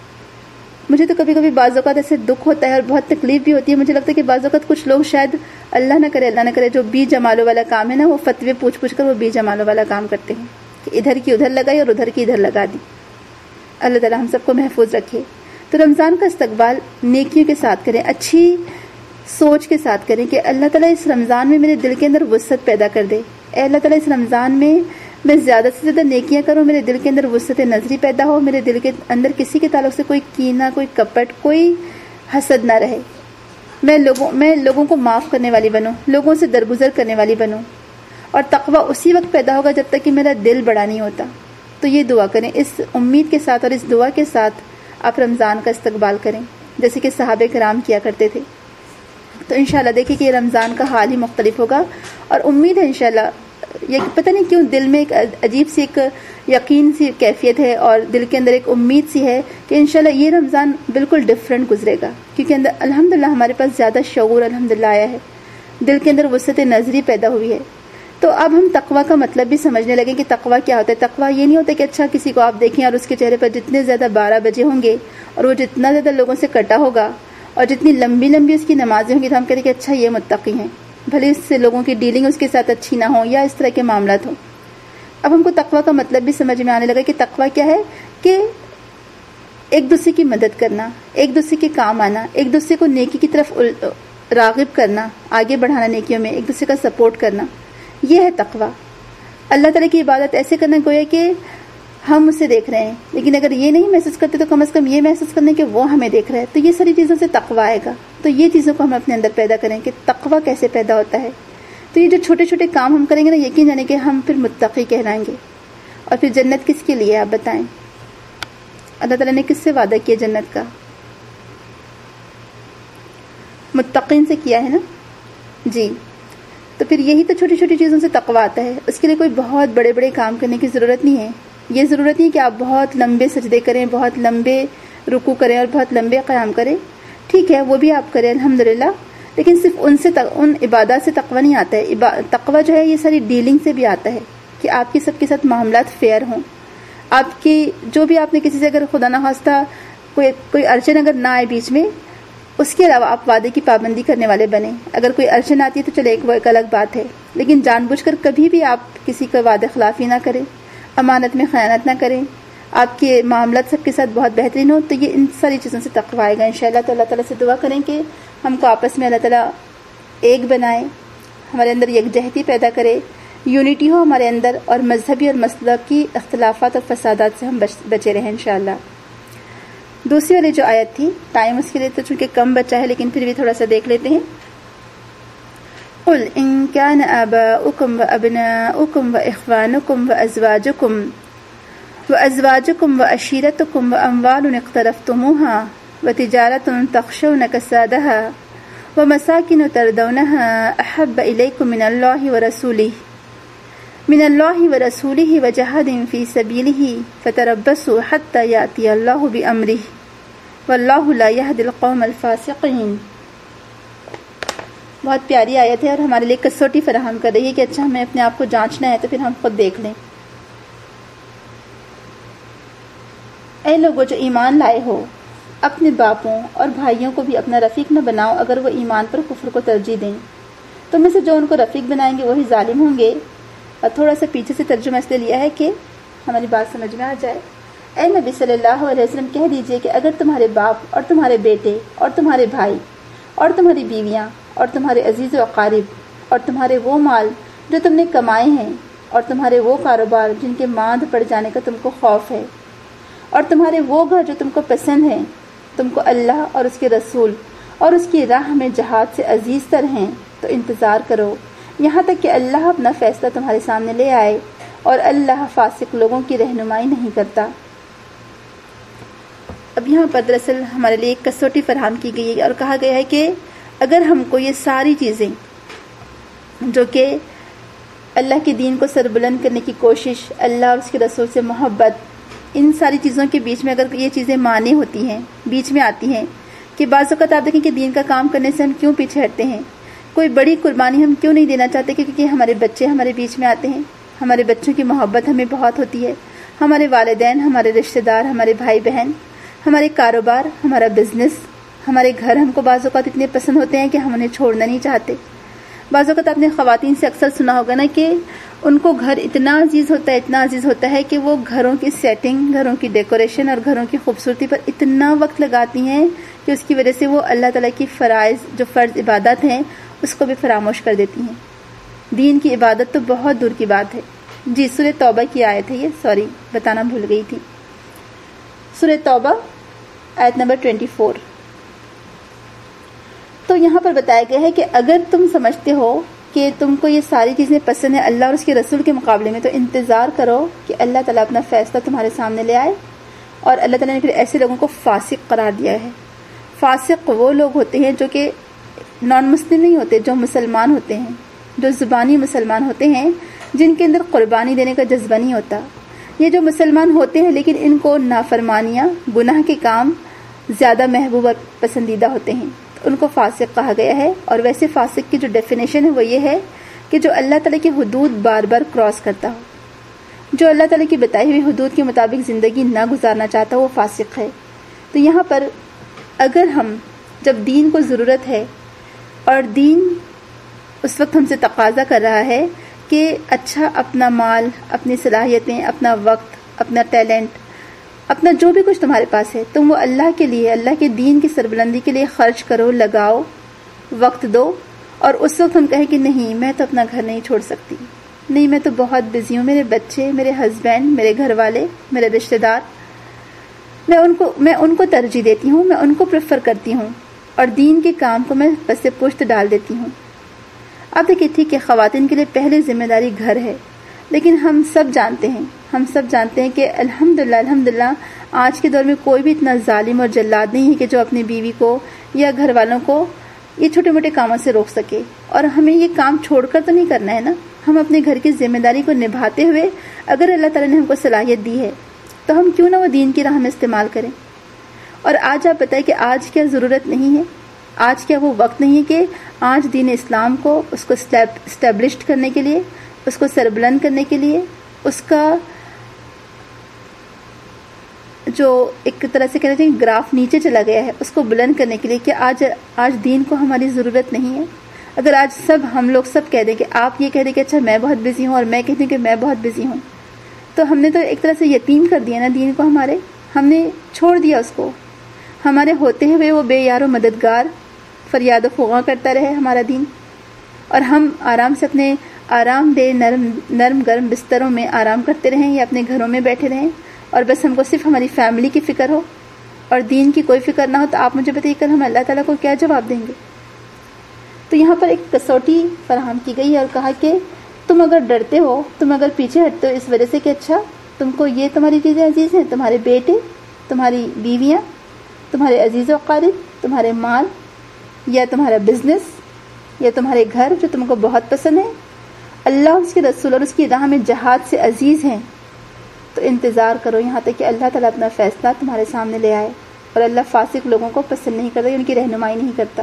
مجھے تو کبھی کبھی بعض اوقات ایسے دکھ ہوتا ہے اور بہت تکلیف بھی ہوتی ہے۔ مجھے لگتا ہے کہ بعض اوقات کچھ لوگ شاید اللہ نہ کرے جو بی جمالوں والا کام ہے نا، وہ فتوے پوچھ کر وہ بی جمالوں والا کام کرتے ہیں کہ ادھر کی ادھر لگائی اور ادھر کی ادھر لگا دی۔ اللہ تعالیٰ ہم سب کو محفوظ رکھے۔ تو رمضان کا استقبال نیکیوں کے ساتھ کریں، اچھی سوچ کے ساتھ کریں کہ اللہ تعالیٰ اس رمضان میں میرے دل کے اندر وسعت پیدا کر دے، اے اللہ تعالیٰ اس رمضان میں زیادہ سے زیادہ نیکیاں کروں، میرے دل کے اندر وسعت نظری پیدا ہو، میرے دل کے اندر کسی کے تعلق سے کوئی کینہ، کوئی کپٹ، کوئی حسد نہ رہے، میں لوگوں کو معاف کرنے والی بنوں، لوگوں سے درگزر کرنے والی بنوں۔ اور تقوی اسی وقت پیدا ہوگا جب تک کہ میرا دل بڑا نہیں ہوتا۔ تو یہ دعا کریں، اس امید کے ساتھ اور اس دعا کے ساتھ آپ رمضان کا استقبال کریں جیسے کہ صحابہ کرام کیا کرتے تھے۔ تو انشاءاللہ دیکھیں کہ یہ رمضان کا حال ہی مختلف ہوگا، اور امید ہے انشاءاللہ، یہ پتہ نہیں کیوں دل میں ایک عجیب سی ایک یقین سی کیفیت ہے اور دل کے اندر ایک امید سی ہے کہ انشاءاللہ یہ رمضان بالکل ڈیفرنٹ گزرے گا، کیونکہ الحمدللہ ہمارے پاس زیادہ شعور الحمدللہ آیا ہے، دل کے اندر وسعت نظری پیدا ہوئی ہے۔ تو اب ہم تقویٰ کا مطلب بھی سمجھنے لگے کہ تقویٰ کیا ہوتا ہے۔ تقویٰ یہ نہیں ہوتا کہ اچھا کسی کو آپ دیکھیں اور اس کے چہرے پر جتنے زیادہ 12 بجے ہوں گے اور وہ جتنا زیادہ لوگوں سے کٹا ہوگا اور جتنی لمبی لمبی اس کی نمازیں ہوں گی تو ہم کہیں کہ اچھا یہ متقی ہیں، بھلے اس سے لوگوں کی ڈیلنگ اس کے ساتھ اچھی نہ ہو یا اس طرح کے معاملات ہوں۔ اب ہم کو تقویٰ کا مطلب بھی سمجھ میں آنے لگا کہ تقویٰ کیا ہے، کہ ایک دوسرے کی مدد کرنا، ایک دوسرے کے کام آنا، ایک دوسرے کو نیکی کی طرف راغب کرنا، آگے بڑھانا نیکیوں میں، ایک دوسرے کا سپورٹ کرنا، یہ ہے تقویٰ۔ اللہ تعالیٰ کی عبادت ایسے کرنا گویا کہ ہم اسے دیکھ رہے ہیں، لیکن اگر یہ نہیں محسوس کرتے تو کم از کم یہ محسوس کرنے کہ وہ ہمیں دیکھ رہا ہے۔ تو یہ ساری چیزوں سے تقویٰ آئے گا۔ تو یہ چیزوں کو ہم اپنے اندر پیدا کریں کہ تقویٰ کیسے پیدا ہوتا ہے۔ تو یہ جو چھوٹے چھوٹے کام ہم کریں گے نا، یقین جانے کہ ہم پھر متقی کہلائیں گے۔ اور پھر جنت کس کے لیے آپ بتائیں؟ اللہ تعالیٰ نے کس سے وعدہ کیا جنت کا؟ متقین سے کیا ہے نا جی۔ تو پھر یہی تو چھوٹی چھوٹی چیزوں سے تقویٰ آتا ہے۔ اس کے لیے کوئی بہت بڑے بڑے کام کرنے کی ضرورت نہیں ہے۔ یہ ضرورت نہیں کہ آپ بہت لمبے سجدے کریں، بہت لمبے رکوع کریں اور بہت لمبے قیام کریں، ٹھیک ہے وہ بھی آپ کریں الحمدللہ، لیکن صرف ان عبادات سے تقویٰ نہیں آتا ہے۔ تقویٰ جو ہے یہ ساری ڈیلنگ سے بھی آتا ہے کہ آپ کے سب کے ساتھ معاملات فیئر ہوں۔ آپ کی جو بھی آپ نے کسی سے اگر خدا نخواستہ کوئی ارچن اگر نہ آئے بیچ میں، اس کے علاوہ آپ وعدے کی پابندی کرنے والے بنیں۔ اگر کوئی ارچن آتی ہے تو چلے ایک الگ بات ہے، لیکن جان بوجھ کر کبھی بھی آپ کسی کا وعدے خلافی نہ کریں، امانت میں خیانت نہ کریں، آپ کے معاملات سب کے ساتھ بہت بہترین ہو۔ تو یہ ان ساری چیزوں سے تقویٰ آئے گا انشاءاللہ۔ تو اللہ تعالیٰ سے دعا کریں کہ ہم کو آپس میں اللہ تعالیٰ ایک بنائے، ہمارے اندر یکجہتی پیدا کرے، یونٹی ہو ہمارے اندر، اور مذہبی اور مسلکی اختلافات اور فسادات سے ہم بچے رہیں انشاءاللہ۔ دوسری والی جو آیت تھی، ٹائم اس کے لیے تو چونکہ کم بچا ہے لیکن پھر بھی تھوڑا سا دیکھ لیتے ہیں. قل ان كان آباؤكم وأبناؤكم وإخوانكم وأزواجكم وعشيرتكم وأموال اقترفتموها وتجارة تخشون كسادها ومساكن ترضونها أحب إليكم من الله ورسوله وجهاد في سبيله فتربصوا حتى يأتي الله بأمره والله لا يهدي القوم الفاسقين. بہت پیاری آیت ہے اور ہمارے لیے کسوٹی فراہم کر رہی ہے کہ اچھا ہمیں اپنے آپ کو جانچنا ہے تو پھر ہم خود دیکھ لیں. اے لوگوں جو ایمان لائے ہو، اپنے باپوں اور بھائیوں کو بھی اپنا رفیق نہ بناؤ اگر وہ ایمان پر کفر کو ترجیح دیں. تم میں سے جو ان کو رفیق بنائیں گے وہی ظالم ہوں گے. اور تھوڑا سا پیچھے سے ترجمہ اس لیے لیا ہے کہ ہماری بات سمجھ میں آ جائے. اے نبی صلی اللہ علیہ وسلم کہہ دیجئے کہ اگر تمہارے باپ اور تمہارے بیٹے اور تمہارے بھائی اور تمہاری بیویاں اور تمہارے عزیز و اقارب اور تمہارے وہ مال جو تم نے کمائے ہیں اور تمہارے وہ کاروبار جن کے ماند پڑ جانے کا تم کو خوف ہے اور تمہارے وہ گھر جو تم کو پسند ہیں، تم کو اللہ اور اس کے رسول اور اس کی راہ میں جہاد سے عزیز تر ہیں، تو انتظار کرو یہاں تک کہ اللہ اپنا فیصلہ تمہارے سامنے لے آئے، اور اللہ فاسق لوگوں کی رہنمائی نہیں کرتا. اب یہاں پر دراصل ہمارے لیے ایک کسوٹی فراہم کی گئی ہے اور کہا گیا ہے کہ اگر ہم کو یہ ساری چیزیں جو کہ اللہ کے دین کو سربلند کرنے کی کوشش، اللہ اور اس کے رسول سے محبت، ان ساری چیزوں کے بیچ میں اگر یہ چیزیں مانی ہوتی ہیں، بیچ میں آتی ہیں کہ بعض اوقات آپ دیکھیں کہ دین کا کام کرنے سے ہم کیوں پیچھے ہٹتے ہیں، کوئی بڑی قربانی ہم کیوں نہیں دینا چاہتے کیونکہ ہمارے بچے ہمارے بیچ میں آتے ہیں، ہمارے بچوں کی محبت ہمیں بہت ہوتی ہے، ہمارے والدین، ہمارے رشتہ دار، ہمارے بھائی بہن، ہمارے کاروبار، ہمارا بزنس، ہمارے گھر ہم کو بعض اوقات اتنے پسند ہوتے ہیں کہ ہم انہیں چھوڑنا نہیں چاہتے. بعض اوقات آپ نے خواتین سے اکثر سنا ہوگا نا کہ ان کو گھر اتنا عزیز ہوتا ہے کہ وہ گھروں کی سیٹنگ، گھروں کی ڈیکوریشن اور گھروں کی خوبصورتی پر اتنا وقت لگاتی ہیں کہ اس کی وجہ سے وہ اللہ تعالیٰ کی فرض عبادت ہیں اس کو بھی فراموش کر دیتی ہیں. دین کی عبادت تو بہت دور کی بات ہے. جی سورہ توبہ کی آیت ہے یہ، بتانا بھول گئی تھی. سورہ توبہ آیت نمبر 24. تو یہاں پر بتایا گیا ہے کہ اگر تم سمجھتے ہو کہ تم کو یہ ساری چیزیں پسند ہیں اللہ اور اس کے رسول کے مقابلے میں، تو انتظار کرو کہ اللہ تعالیٰ اپنا فیصلہ تمہارے سامنے لے آئے. اور اللہ تعالیٰ نے پھر ایسے لوگوں کو فاسق قرار دیا ہے. فاسق وہ لوگ ہوتے ہیں جو کہ نان مسلم نہیں ہوتے، جو مسلمان ہوتے ہیں، جو زبانی مسلمان ہوتے ہیں، جن کے اندر قربانی دینے کا جذبہ نہیں ہوتا. یہ جو مسلمان ہوتے ہیں لیکن ان کو نافرمانیاں، گناہ کے کام زیادہ محبوب اور پسندیدہ ہوتے ہیں، ان کو فاسق کہا گیا ہے. اور ویسے فاسق کی جو ڈیفینیشن ہے وہ یہ ہے کہ جو اللہ تعالیٰ کی حدود بار بار کراس کرتا ہو، جو اللہ تعالیٰ کی بتائی ہوئی حدود کے مطابق زندگی نہ گزارنا چاہتا، وہ فاسق ہے. تو یہاں پر اگر ہم جب دین کو ضرورت ہے اور دین اس وقت ہم سے تقاضا کر رہا ہے کہ اچھا اپنا مال، اپنی صلاحیتیں، اپنا وقت، اپنا ٹیلنٹ، اپنا جو بھی کچھ تمہارے پاس ہے تم وہ اللہ کے لیے، اللہ کے دین کی سربلندی کے لیے خرچ کرو، لگاؤ، وقت دو. اور اس وقت ہم کہیں کہ نہیں میں تو اپنا گھر نہیں چھوڑ سکتی، نہیں میں تو بہت بزی ہوں، میرے بچے، میرے ہسبینڈ، میرے گھر والے، میرے رشتہ دار، میں ان کو ترجیح دیتی ہوں، میں ان کو پریفر کرتی ہوں اور دین کے کام کو میں پس پشت ڈال دیتی ہوں. اب دیکھیے ٹھیک ہے خواتین کے لیے پہلے ذمہ داری گھر ہے، لیکن ہم سب جانتے ہیں کہ الحمدللہ آج کے دور میں کوئی بھی اتنا ظالم اور جلاد نہیں ہے کہ جو اپنی بیوی کو یا گھر والوں کو یہ چھوٹے موٹے کاموں سے روک سکے. اور ہمیں یہ کام چھوڑ کر تو نہیں کرنا ہے نا، ہم اپنے گھر کی ذمہ داری کو نبھاتے ہوئے اگر اللہ تعالیٰ نے ہم کو صلاحیت دی ہے تو ہم کیوں نہ وہ دین کی راہ میں استعمال کریں. اور آج آپ بتائیں کہ آج کیا ضرورت نہیں ہے، آج کیا وہ وقت نہیں ہے کہ آج دین اسلام کو اس کو اسٹیبلشڈ کرنے کے لیے، اس کو سربلند کرنے کے لیے، اس کا جو ایک طرح سے کہتے ہیں گراف نیچے چلا گیا ہے اس کو بلند کرنے کے لیے کہ آج دین کو ہماری ضرورت نہیں ہے. اگر آج ہم لوگ سب کہہ دیں کہ آپ یہ کہہ دیں کہ اچھا میں بہت بزی ہوں اور میں کہتی ہوں کہ میں بہت بزی ہوں، تو ہم نے تو ایک طرح سے یتیم کر دیا نا دین کو، ہم نے چھوڑ دیا اس کو. ہمارے ہوتے ہوئے وہ بے یار و مددگار فریاد و فغاں کرتا رہے ہمارا دین، اور ہم آرام سے اپنے آرام دہ نرم گرم بستروں میں آرام کرتے رہیں یا اپنے گھروں میں بیٹھے رہیں، اور بس ہم کو صرف ہماری فیملی کی فکر ہو اور دین کی کوئی فکر نہ ہو تو آپ مجھے بتائیے کل ہم اللہ تعالیٰ کو کیا جواب دیں گے؟ تو یہاں پر ایک کسوٹی فراہم کی گئی ہے اور کہا کہ تم اگر ڈرتے ہو، تم اگر پیچھے ہٹتے ہو اس وجہ سے کہ اچھا تم کو یہ تمہاری چیزیں عزیز ہیں، تمہارے بیٹے، تمہاری بیویاں، تمہارے عزیز و اقارب، تمہارے مال، یا تمہارا بزنس، یا تمہارے گھر جو تم کو بہت پسند ہے، اللہ اس کے رسول اور اس کی راہ میں جہاد سے عزیز ہیں، تو انتظار کرو یہاں تک کہ اللہ تعالیٰ اپنا فیصلہ تمہارے سامنے لے آئے۔ اور اللہ فاسق لوگوں کو پسند نہیں کرتا، ان کی رہنمائی نہیں کرتا۔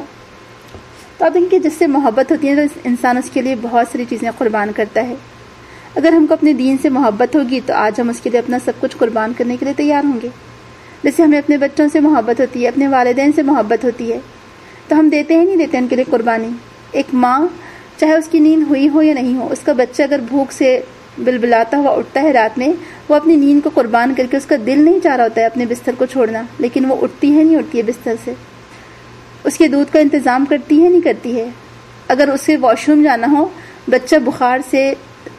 تو اب ان کی جس سے محبت ہوتی ہے تو انسان اس کے لیے بہت ساری چیزیں قربان کرتا ہے۔ اگر ہم کو اپنے دین سے محبت ہوگی تو آج ہم اس کے لیے اپنا سب کچھ قربان کرنے کے لیے تیار ہوں گے۔ جیسے ہمیں اپنے بچوں سے محبت ہوتی ہے، اپنے والدین سے محبت ہوتی ہے، تو ہم دیتے ہیں نہیں دیتے ان کے لیے قربانی۔ ایک ماں چاہے اس کی نیند ہوئی ہو یا نہیں ہو، اس کا بچہ اگر بھوک سے بلبلاتا ہوا اٹھتا ہے رات میں، وہ اپنی نیند کو قربان کر کے، اس کا دل نہیں چاہ رہا ہوتا ہے اپنے بستر کو چھوڑنا، لیکن وہ اٹھتی ہے نہیں اٹھتی ہے بستر سے، اس کے دودھ کا انتظام کرتی ہے نہیں کرتی ہے۔ اگر اسے واش روم جانا ہو، بچہ بخار سے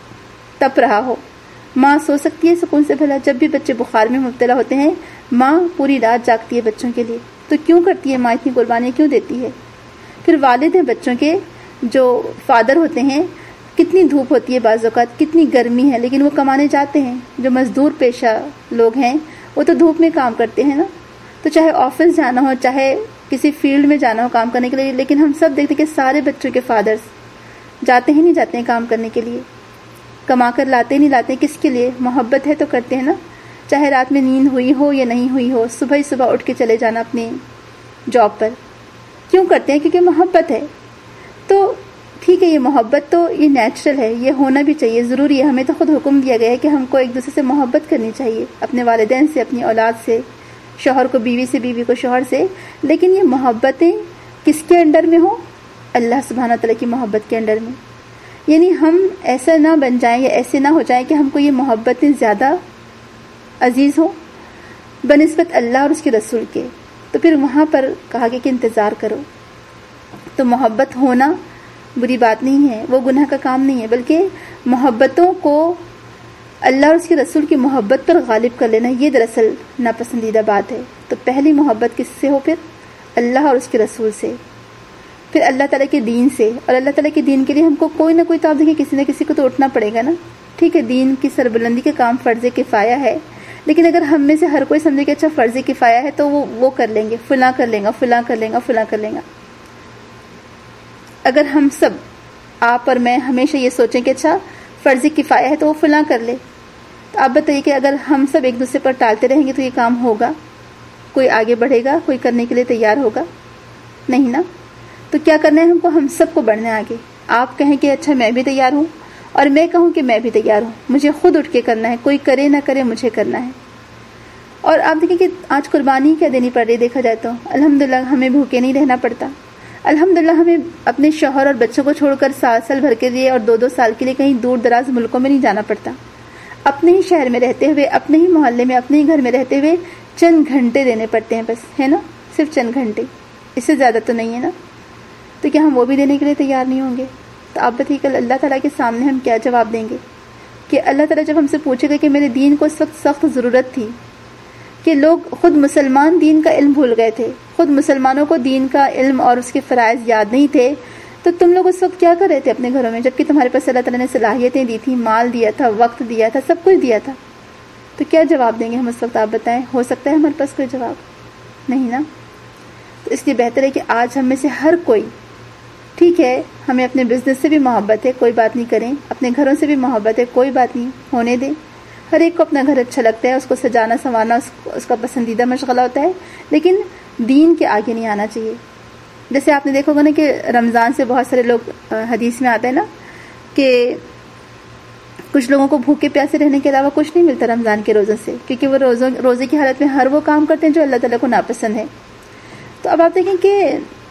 تپ رہا ہو، ماں سو سکتی ہے سکون سے؟ بھلا جب بھی بچے بخار میں مبتلا ہوتے ہیں ماں پوری رات جاگتی ہے بچوں کے لیے، تو کیوں کرتی ہے ماں اتنی قربانیاں کیوں دیتی ہے؟ پھر والد ہیں بچوں کے، جو فادر ہوتے ہیں، کتنی دھوپ ہوتی ہے بعض اوقات، کتنی گرمی ہے، لیکن وہ کمانے جاتے ہیں۔ جو مزدور پیشہ لوگ ہیں وہ تو دھوپ میں کام کرتے ہیں نا، تو چاہے آفس جانا ہو، چاہے کسی فیلڈ میں جانا ہو کام کرنے کے لیے، لیکن ہم سب دیکھتے ہیں کہ سارے بچوں کے فادرز جاتے ہیں نہیں جاتے ہیں کام کرنے کے لیے، کما کر لاتے نہیں لاتے ہیں، کس کے لیے؟ محبت ہے تو کرتے ہیں نا، چاہے رات میں نیند ہوئی ہو یا نہیں ہوئی ہو، صبح ہی صبح اٹھ کے چلے جانا اپنی جاب پر، کیوں کرتے ہیں؟ کیونکہ محبت ہے۔ تو ٹھیک ہے، یہ محبت تو یہ نیچرل ہے، یہ ہونا بھی چاہیے، ضروری ہے، ہمیں تو خود حکم دیا گیا ہے کہ ہم کو ایک دوسرے سے محبت کرنی چاہیے، اپنے والدین سے، اپنی اولاد سے، شوہر کو بیوی سے، بیوی کو شوہر سے، لیکن یہ محبتیں کس کے انڈر میں ہوں؟ اللہ سبحانہ تعالیٰ کی محبت کے انڈر میں۔ یعنی ہم ایسا نہ بن جائیں یا ایسے نہ ہو جائیں کہ ہم کو یہ محبتیں زیادہ عزیز ہوں بنسبت اللہ اور اس کے رسول کے، تو پھر وہاں پر کہا گیا کہ انتظار کرو۔ تو محبت ہونا بری بات نہیں ہے، وہ گناہ کا کام نہیں ہے، بلکہ محبتوں کو اللہ اور اس کے رسول کی محبت پر غالب کر لینا، یہ دراصل ناپسندیدہ بات ہے۔ تو پہلی محبت کس سے ہو؟ پھر اللہ اور اس کے رسول سے، پھر اللہ تعالیٰ کے دین سے، اور اللہ تعالیٰ کے دین کے لیے ہم کو کوئی نہ کوئی، تو آپ دیکھیں کسی نہ کسی کو تو اٹھنا پڑے گا نا۔ ٹھیک ہے، دین کی سربلندی کا کام فرض کفایہ ہے، لیکن اگر ہم میں سے ہر کوئی سمجھے کہ اچھا فرض کفایہ ہے تو وہ کر لیں گے، فلاں کر لیں گا، فلاں کر لیں گا، فلاں کر لیں گا۔ اگر ہم سب، آپ اور میں، ہمیشہ یہ سوچیں کہ اچھا فرض کفایہ ہے تو وہ فلاں کر لے، تو آپ بتائیے کہ اگر ہم سب ایک دوسرے پر ٹالتے رہیں گے تو یہ کام ہوگا؟ کوئی آگے بڑھے گا؟ کوئی کرنے کے لیے تیار ہوگا؟ نہیں نا۔ تو کیا کرنا ہے ہم کو؟ ہم سب کو بڑھنا ہے آگے۔ آپ کہیں کہ اچھا میں بھی تیار ہوں، اور میں کہوں کہ میں بھی تیار ہوں، مجھے خود اٹھ کے کرنا ہے، کوئی کرے نہ کرے مجھے کرنا ہے۔ اور آپ دیکھیں کہ آج قربانی کیا دینی پڑ رہی، دیکھا جائے تو الحمدللہ ہمیں بھوکے نہیں رہنا پڑتا، الحمدللہ ہمیں اپنے شوہر اور بچوں کو چھوڑ کر سال بھر کے لیے اور 2-2 سال کے لیے کہیں دور دراز ملکوں میں نہیں جانا پڑتا، اپنے ہی شہر میں رہتے ہوئے، اپنے ہی محلے میں، اپنے ہی گھر میں رہتے ہوئے چند گھنٹے دینے پڑتے ہیں بس، ہے نا، صرف چند گھنٹے، اس سے زیادہ تو نہیں ہے نا۔ تو کیا ہم وہ بھی دینے کے لیے تیار نہیں ہوں گے؟ تو آپ بتائیے کل اللہ تعالیٰ کے سامنے ہم کیا جواب دیں گے؟ کہ اللہ تعالیٰ جب ہم سے پوچھے گا کہ میرے دین کو اس وقت سخت ضرورت تھی، کہ لوگ خود مسلمان دین کا علم بھول گئے تھے، خود مسلمانوں کو دین کا علم اور اس کے فرائض یاد نہیں تھے، تو تم لوگ اس وقت کیا کر رہے تھے اپنے گھروں میں، جبکہ تمہارے پاس اللہ تعالیٰ نے صلاحیتیں دی تھی، مال دیا تھا، وقت دیا تھا، سب کچھ دیا تھا، تو کیا جواب دیں گے ہم اس وقت؟ آپ بتائیں، ہو سکتا ہے ہمارے پاس کوئی جواب نہیں نا۔ تو اس لیے بہتر ہے کہ آج ہم میں سے ہر کوئی، ٹھیک ہے ہمیں اپنے بزنس سے بھی محبت ہے، کوئی بات نہیں، کریں، اپنے گھروں سے بھی محبت ہے، کوئی بات نہیں، ہونے دیں، ہر ایک کو اپنا گھر اچھا لگتا ہے، اس کو سجانا سنوارنا اس کا پسندیدہ مشغلہ ہوتا ہے، لیکن دین کے آگے نہیں آنا چاہیے۔ جیسے آپ نے دیکھا ہوگا نا کہ رمضان سے بہت سارے لوگ، حدیث میں آتے ہیں نا کہ کچھ لوگوں کو بھوکے پیاسے رہنے کے علاوہ کچھ نہیں ملتا رمضان کے روزوں سے، کیونکہ وہ روزے کی حالت میں ہر وہ کام کرتے ہیں جو اللہ تعالیٰ کو ناپسند ہے۔ تو اب آپ دیکھیں کہ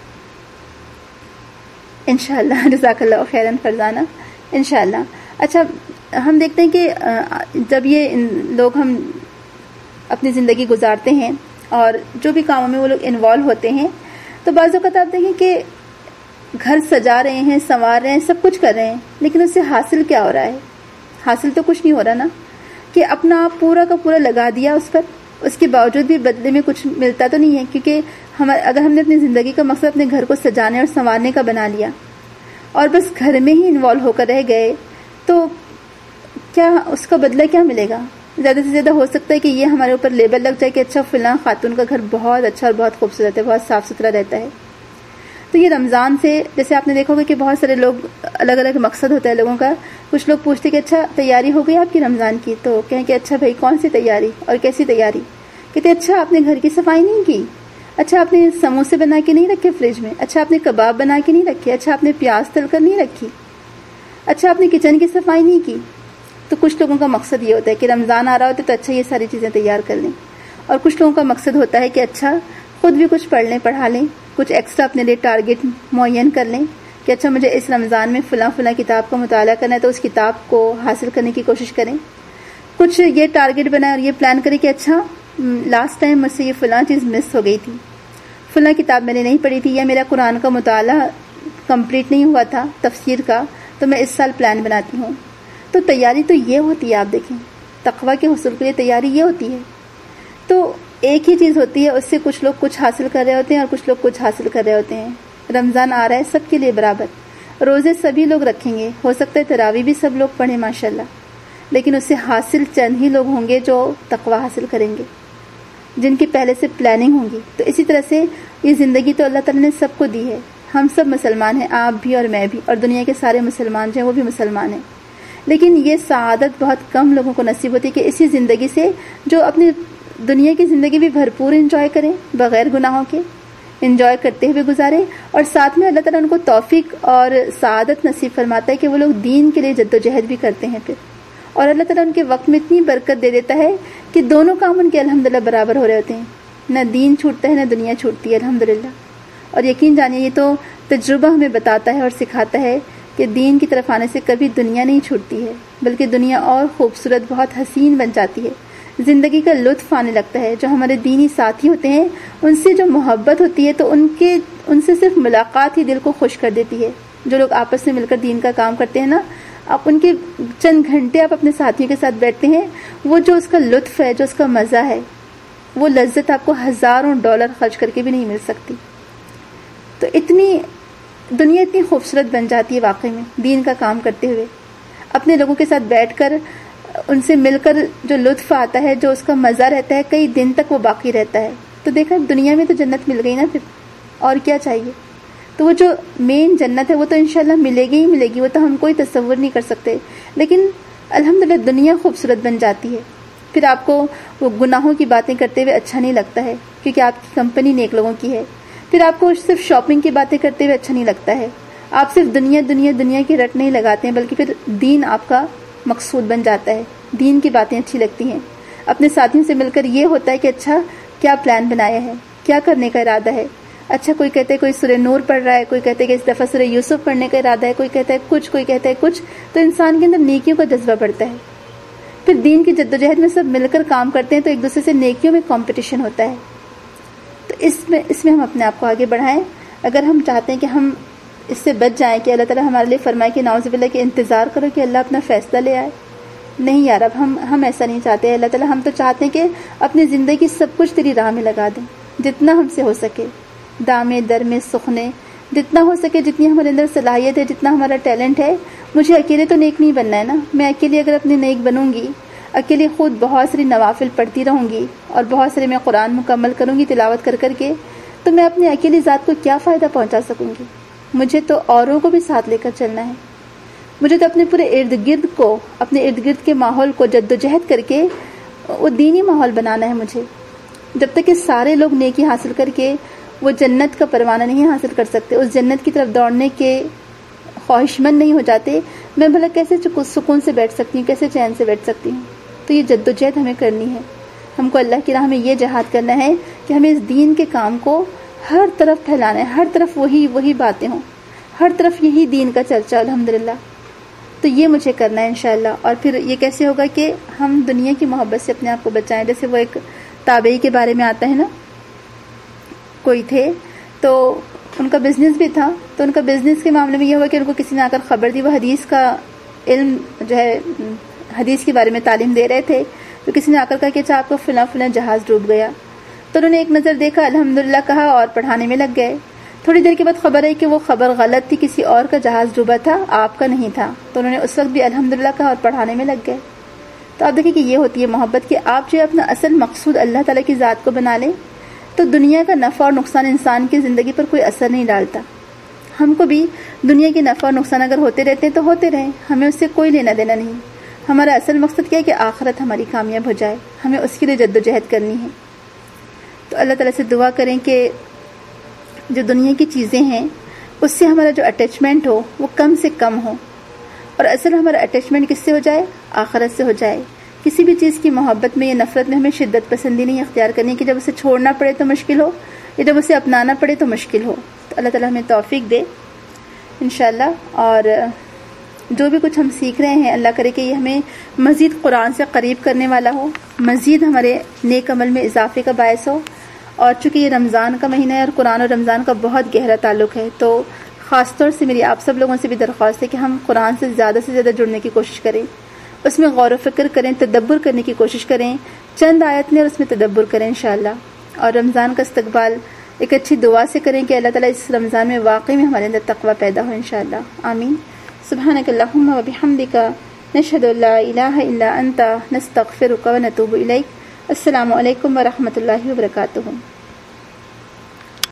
انشاءاللہ، جزاک اللہ خیراً فرزانہ، انشاءاللہ۔ اچھا، ہم دیکھتے ہیں کہ جب یہ لوگ ہم اپنی زندگی گزارتے ہیں اور جو بھی کاموں میں وہ لوگ انوالو ہوتے ہیں، تو بعض اوقات آپ دیکھیں کہ گھر سجا رہے ہیں، سنوار رہے ہیں، سب کچھ کر رہے ہیں، لیکن اس سے حاصل کیا ہو رہا ہے؟ حاصل تو کچھ نہیں ہو رہا نا، کہ اپنا آپ پورا کا پورا لگا دیا اس پر، اس کے باوجود بھی بدلے میں کچھ ملتا تو نہیں ہے، کیونکہ اگر ہم نے اپنی زندگی کا مقصد اپنے گھر کو سجانے اور سنوارنے کا بنا لیا اور بس گھر میں ہی انوالو ہو کر رہ گئے، تو کیا اس کا بدلہ کیا ملے گا؟ زیادہ سے زیادہ ہو سکتا ہے کہ یہ ہمارے اوپر لیبل لگ جائے کہ اچھا فلاں خاتون کا گھر بہت اچھا اور بہت خوبصورت ہے، بہت صاف ستھرا رہتا ہے۔ تو یہ رمضان سے جیسے آپ نے دیکھا ہوگا کہ بہت سارے لوگ الگ الگ مقصد ہوتا ہے لوگوں کا، کچھ لوگ پوچھتے کہ اچھا تیاری ہو گئی آپ کی رمضان کی، تو کہیں کہ اچھا بھائی کون سی تیاری اور کیسی تیاری؟ کہتے اچھا آپ نے گھر کی صفائی نہیں کی، اچھا آپ نے سموسے بنا کے نہیں رکھے فریج میں، اچھا آپ نے کباب بنا کے نہیں رکھے، اچھا آپ نے پیاز تل کر نہیں رکھی، اچھا آپ نے کچن کی صفائی نہیں کی۔ تو کچھ لوگوں کا مقصد یہ ہوتا ہے کہ رمضان آ رہا ہوتا ہے تو اچھا یہ ساری چیزیں تیار کر لیں، اور کچھ لوگوں کا مقصد ہوتا ہے کہ اچھا خود بھی کچھ پڑھ لیں پڑھا لیں، کچھ ایکسٹرا اپنے لیے ٹارگٹ معین کر لیں کہ اچھا مجھے اس رمضان میں فلاں کتاب کا مطالعہ کرنا ہے تو اس کتاب کو حاصل کرنے کی کوشش کریں۔ کچھ یہ ٹارگٹ بنائیں اور یہ پلان کریں کہ اچھا لاسٹ ٹائم مجھ سے یہ فلاں چیز مس ہو گئی تھی، فلاں کتاب میں نے نہیں پڑھی تھی، یا میرا قرآن کا مطالعہ کمپلیٹ نہیں ہوا تھا تفسیر کا، تو میں اس سال پلان بناتی ہوں۔ تو تیاری تو یہ ہوتی ہے، آپ دیکھیں تقویٰ کے حصول کے لیے تیاری یہ ہوتی ہے۔ تو ایک ہی چیز ہوتی ہے، اس سے کچھ لوگ کچھ حاصل کر رہے ہوتے ہیں اور کچھ لوگ کچھ حاصل کر رہے ہوتے ہیں۔ رمضان آ رہا ہے سب کے لیے برابر، روزے سبھی لوگ رکھیں گے، ہو سکتا ہے تراویح بھی سب لوگ پڑھیں ماشاءاللہ، لیکن اس سے حاصل چند ہی لوگ ہوں گے جو تقویٰ حاصل کریں گے، جن کی پہلے سے پلاننگ ہوگی۔ تو اسی طرح سے یہ زندگی تو اللہ تعالیٰ نے سب کو دی ہے، ہم سب مسلمان ہیں، آپ بھی اور میں بھی، اور دنیا کے سارے مسلمان جو ہیں وہ بھی مسلمان ہیں، لیکن یہ سعادت بہت کم لوگوں کو نصیب ہوتی ہے کہ اسی زندگی سے جو اپنی دنیا کی زندگی بھی بھرپور انجوائے کریں، بغیر گناہوں کے انجوائے کرتے ہوئے گزاریں، اور ساتھ میں اللہ تعالیٰ ان کو توفیق اور سعادت نصیب فرماتا ہے کہ وہ لوگ دین کے لیے جد و جہد بھی کرتے ہیں پھر، اور اللہ تعالیٰ ان کے وقت میں اتنی برکت دے دیتا ہے کہ دونوں کام ان کے الحمدللہ برابر ہو رہے ہوتے ہیں، نہ دین چھوٹتا ہے نہ دنیا چھوٹتی ہے الحمدللہ۔ اور یقین جانیے یہ تو تجربہ ہمیں بتاتا ہے اور سکھاتا ہے کہ دین کی طرف آنے سے کبھی دنیا نہیں چھوٹتی ہے، بلکہ دنیا اور خوبصورت بہت حسین بن جاتی ہے، زندگی کا لطف آنے لگتا ہے۔ جو ہمارے دینی ساتھی ہوتے ہیں ان سے جو محبت ہوتی ہے تو ان سے صرف ملاقات ہی دل کو خوش کر دیتی ہے۔ جو لوگ آپس میں مل کر دین کا کام کرتے ہیں نا، آپ ان کے چند گھنٹے آپ اپنے ساتھیوں کے ساتھ بیٹھتے ہیں، وہ جو اس کا لطف ہے، جو اس کا مزہ ہے، وہ لذت آپ کو ہزاروں ڈالر خرچ کر کے بھی نہیں مل سکتی۔ تو دنیا اتنی خوبصورت بن جاتی ہے واقعی میں دین کا کام کرتے ہوئے، اپنے لوگوں کے ساتھ بیٹھ کر ان سے مل کر جو لطف آتا ہے، جو اس کا مزہ رہتا ہے، کئی دن تک وہ باقی رہتا ہے۔ تو دیکھا دنیا میں تو جنت مل گئی نا، پھر اور کیا چاہیے؟ تو وہ جو مین جنت ہے وہ تو انشاءاللہ ملے گی ہی ملے گی، وہ تو ہم کوئی تصور نہیں کر سکتے، لیکن الحمدللہ دنیا خوبصورت بن جاتی ہے۔ پھر آپ کو وہ گناہوں کی باتیں کرتے ہوئے اچھا نہیں لگتا ہے، کیونکہ آپ کی کمپنی نیک لوگوں کی ہے۔ پھر آپ کو صرف شاپنگ کی باتیں کرتے ہوئے اچھا نہیں لگتا ہے، آپ صرف دنیا کی رٹ نہیں لگاتے ہیں، بلکہ پھر دین آپ کا مقصود بن جاتا ہے، دین کی باتیں اچھی لگتی ہیں۔ اپنے ساتھیوں سے مل کر یہ ہوتا ہے کہ اچھا کیا پلان بنایا ہے، کیا کرنے کا ارادہ ہے۔ اچھا کوئی کہتے ہے کوئی سورہ نور پڑھ رہا ہے، کوئی کہتے ہے کہ اس دفعہ سورہ یوسف پڑھنے کا ارادہ ہے، کوئی کہتا ہے کچھ، کوئی کہتا ہے کچھ، تو انسان کے اندر نیکیوں کا جذبہ بڑھتا ہے۔ پھر دین کی جدوجہد میں سب مل کر کام کرتے ہیں تو ایک دوسرے سے نیکیوں میں کمپٹیشن ہوتا ہے۔ تو اس میں ہم اپنے آپ کو آگے بڑھائیں۔ اگر ہم چاہتے ہیں کہ ہم اس سے بچ جائیں کہ اللہ تعالیٰ ہمارے لیے فرمائے کہ نعوذ باللہ کہ انتظار کرو کہ اللہ اپنا فیصلہ لے آئے، نہیں یار، اب ہم ایسا نہیں چاہتے۔ اللہ تعالیٰ ہم تو چاہتے ہیں کہ اپنی زندگی سب کچھ تیری راہ میں لگا دیں، جتنا ہم سے ہو سکے، دامے درمے سخنے، جتنا ہو سکے، جتنی ہمارے اندر صلاحیت ہے، جتنا ہمارا ٹیلنٹ ہے۔ مجھے اکیلے تو نیک نہیں بننا ہے نا، میں اکیلے اگر اپنے نیک بنوں گی، اکیلے خود بہت ساری نوافل پڑھتی رہوں گی اور بہت سارے میں قرآن مکمل کروں گی تلاوت کر کے، تو میں اپنے اکیلی ذات کو کیا فائدہ پہنچا سکوں گی؟ مجھے تو اوروں کو بھی ساتھ لے کر چلنا ہے، مجھے تو اپنے پورے ارد گرد کو، اپنے ارد گرد کے ماحول کو جد و جہد کر کے وہ دینی ماحول بنانا ہے مجھے۔ جب تک کہ سارے لوگ نیکی حاصل کر کے وہ جنت کا پروانہ نہیں حاصل کر سکتے، اس جنت کی طرف دوڑنے کے خواہش مند نہیں ہو جاتے، میں بھلا کیسے سکون سے بیٹھ سکتی ہوں، کیسے چین سے بیٹھ سکتی ہوں؟ تو یہ جد و جہد ہمیں کرنی ہے، ہم کو اللہ کی راہ میں یہ جہاد کرنا ہے کہ ہمیں اس دین کے کام کو ہر طرف پھیلانا ہے، ہر طرف وہی باتیں ہوں، ہر طرف یہی دین کا چرچا الحمدللہ۔ تو یہ مجھے کرنا ہے انشاءاللہ۔ اور پھر یہ کیسے ہوگا کہ ہم دنیا کی محبت سے اپنے آپ کو بچائیں۔ جیسے وہ ایک تابعی کے بارے میں آتا ہے نا، کوئی تھے تو ان کا بزنس بھی تھا، تو ان کا بزنس کے معاملے میں یہ ہوا کہ ان کو کسی نے آ کر خبر دی، وہ حدیث کا علم جو ہے حدیث کے بارے میں تعلیم دے رہے تھے، تو کسی نے آ کر کہا کہ اچھا آپ کا فلاں فلاں جہاز ڈوب گیا، تو انہوں نے ایک نظر دیکھا، الحمدللہ کہا اور پڑھانے میں لگ گئے۔ تھوڑی دیر کے بعد خبر آئی کہ وہ خبر غلط تھی، کسی اور کا جہاز ڈوبا تھا، آپ کا نہیں تھا، تو انہوں نے اس وقت بھی الحمدللہ کہا اور پڑھانے میں لگ گئے۔ تو آپ دیکھیں کہ یہ ہوتی ہے محبت، کہ آپ جو اپنا اصل مقصود اللہ تعالیٰ کی ذات کو بنا لیں تو دنیا کا نفع اور نقصان انسان کی زندگی پر کوئی اثر نہیں ڈالتا۔ ہم کو بھی دنیا کے نفع اور نقصان اگر ہوتے رہتے ہیں تو ہوتے رہیں، ہمیں اس سے کوئی لینا دینا نہیں۔ ہمارا اصل مقصد کیا ہے کہ آخرت ہماری کامیاب ہو جائے، ہمیں اس کے لیے جد و جہد کرنی ہے۔ تو اللہ تعالیٰ سے دعا کریں کہ جو دنیا کی چیزیں ہیں اس سے ہمارا جو اٹیچمنٹ ہو وہ کم سے کم ہو، اور اصل ہمارا اٹیچمنٹ کس سے ہو جائے؟ آخرت سے ہو جائے۔ کسی بھی چیز کی محبت میں یا نفرت میں ہمیں شدت پسندی نہیں اختیار کرنی کہ جب اسے چھوڑنا پڑے تو مشکل ہو، یا جب اسے اپنانا پڑے تو مشکل ہو۔ تو اللہ تعالیٰ ہمیں توفیق دے انشاءاللہ، اور جو بھی کچھ ہم سیکھ رہے ہیں اللہ کرے کہ یہ ہمیں مزید قرآن سے قریب کرنے والا ہو، مزید ہمارے نیک عمل میں اضافے کا باعث ہو۔ اور چونکہ یہ رمضان کا مہینہ ہے اور قرآن اور رمضان کا بہت گہرا تعلق ہے، تو خاص طور سے میری آپ سب لوگوں سے بھی درخواست ہے کہ ہم قرآن سے زیادہ جڑنے کی کوشش کریں، اس میں غور و فکر کریں، تدبر کرنے کی کوشش کریں، چند آیت میں اور اس میں تدبر کریں انشاءاللہ۔ اور رمضان کا استقبال ایک اچھی دعا سے کریں کہ اللہ تعالیٰ اس رمضان میں واقعی میں ہمارے اندر تقویٰ پیدا ہو انشاءاللہ، آمین۔ سبحانک اللہم و بحمدک، نشہد ان لا الہ الا انت، نستغفرک و نتوب الیک۔ السلام علیکم ورحمۃ اللہ وبرکاتہ۔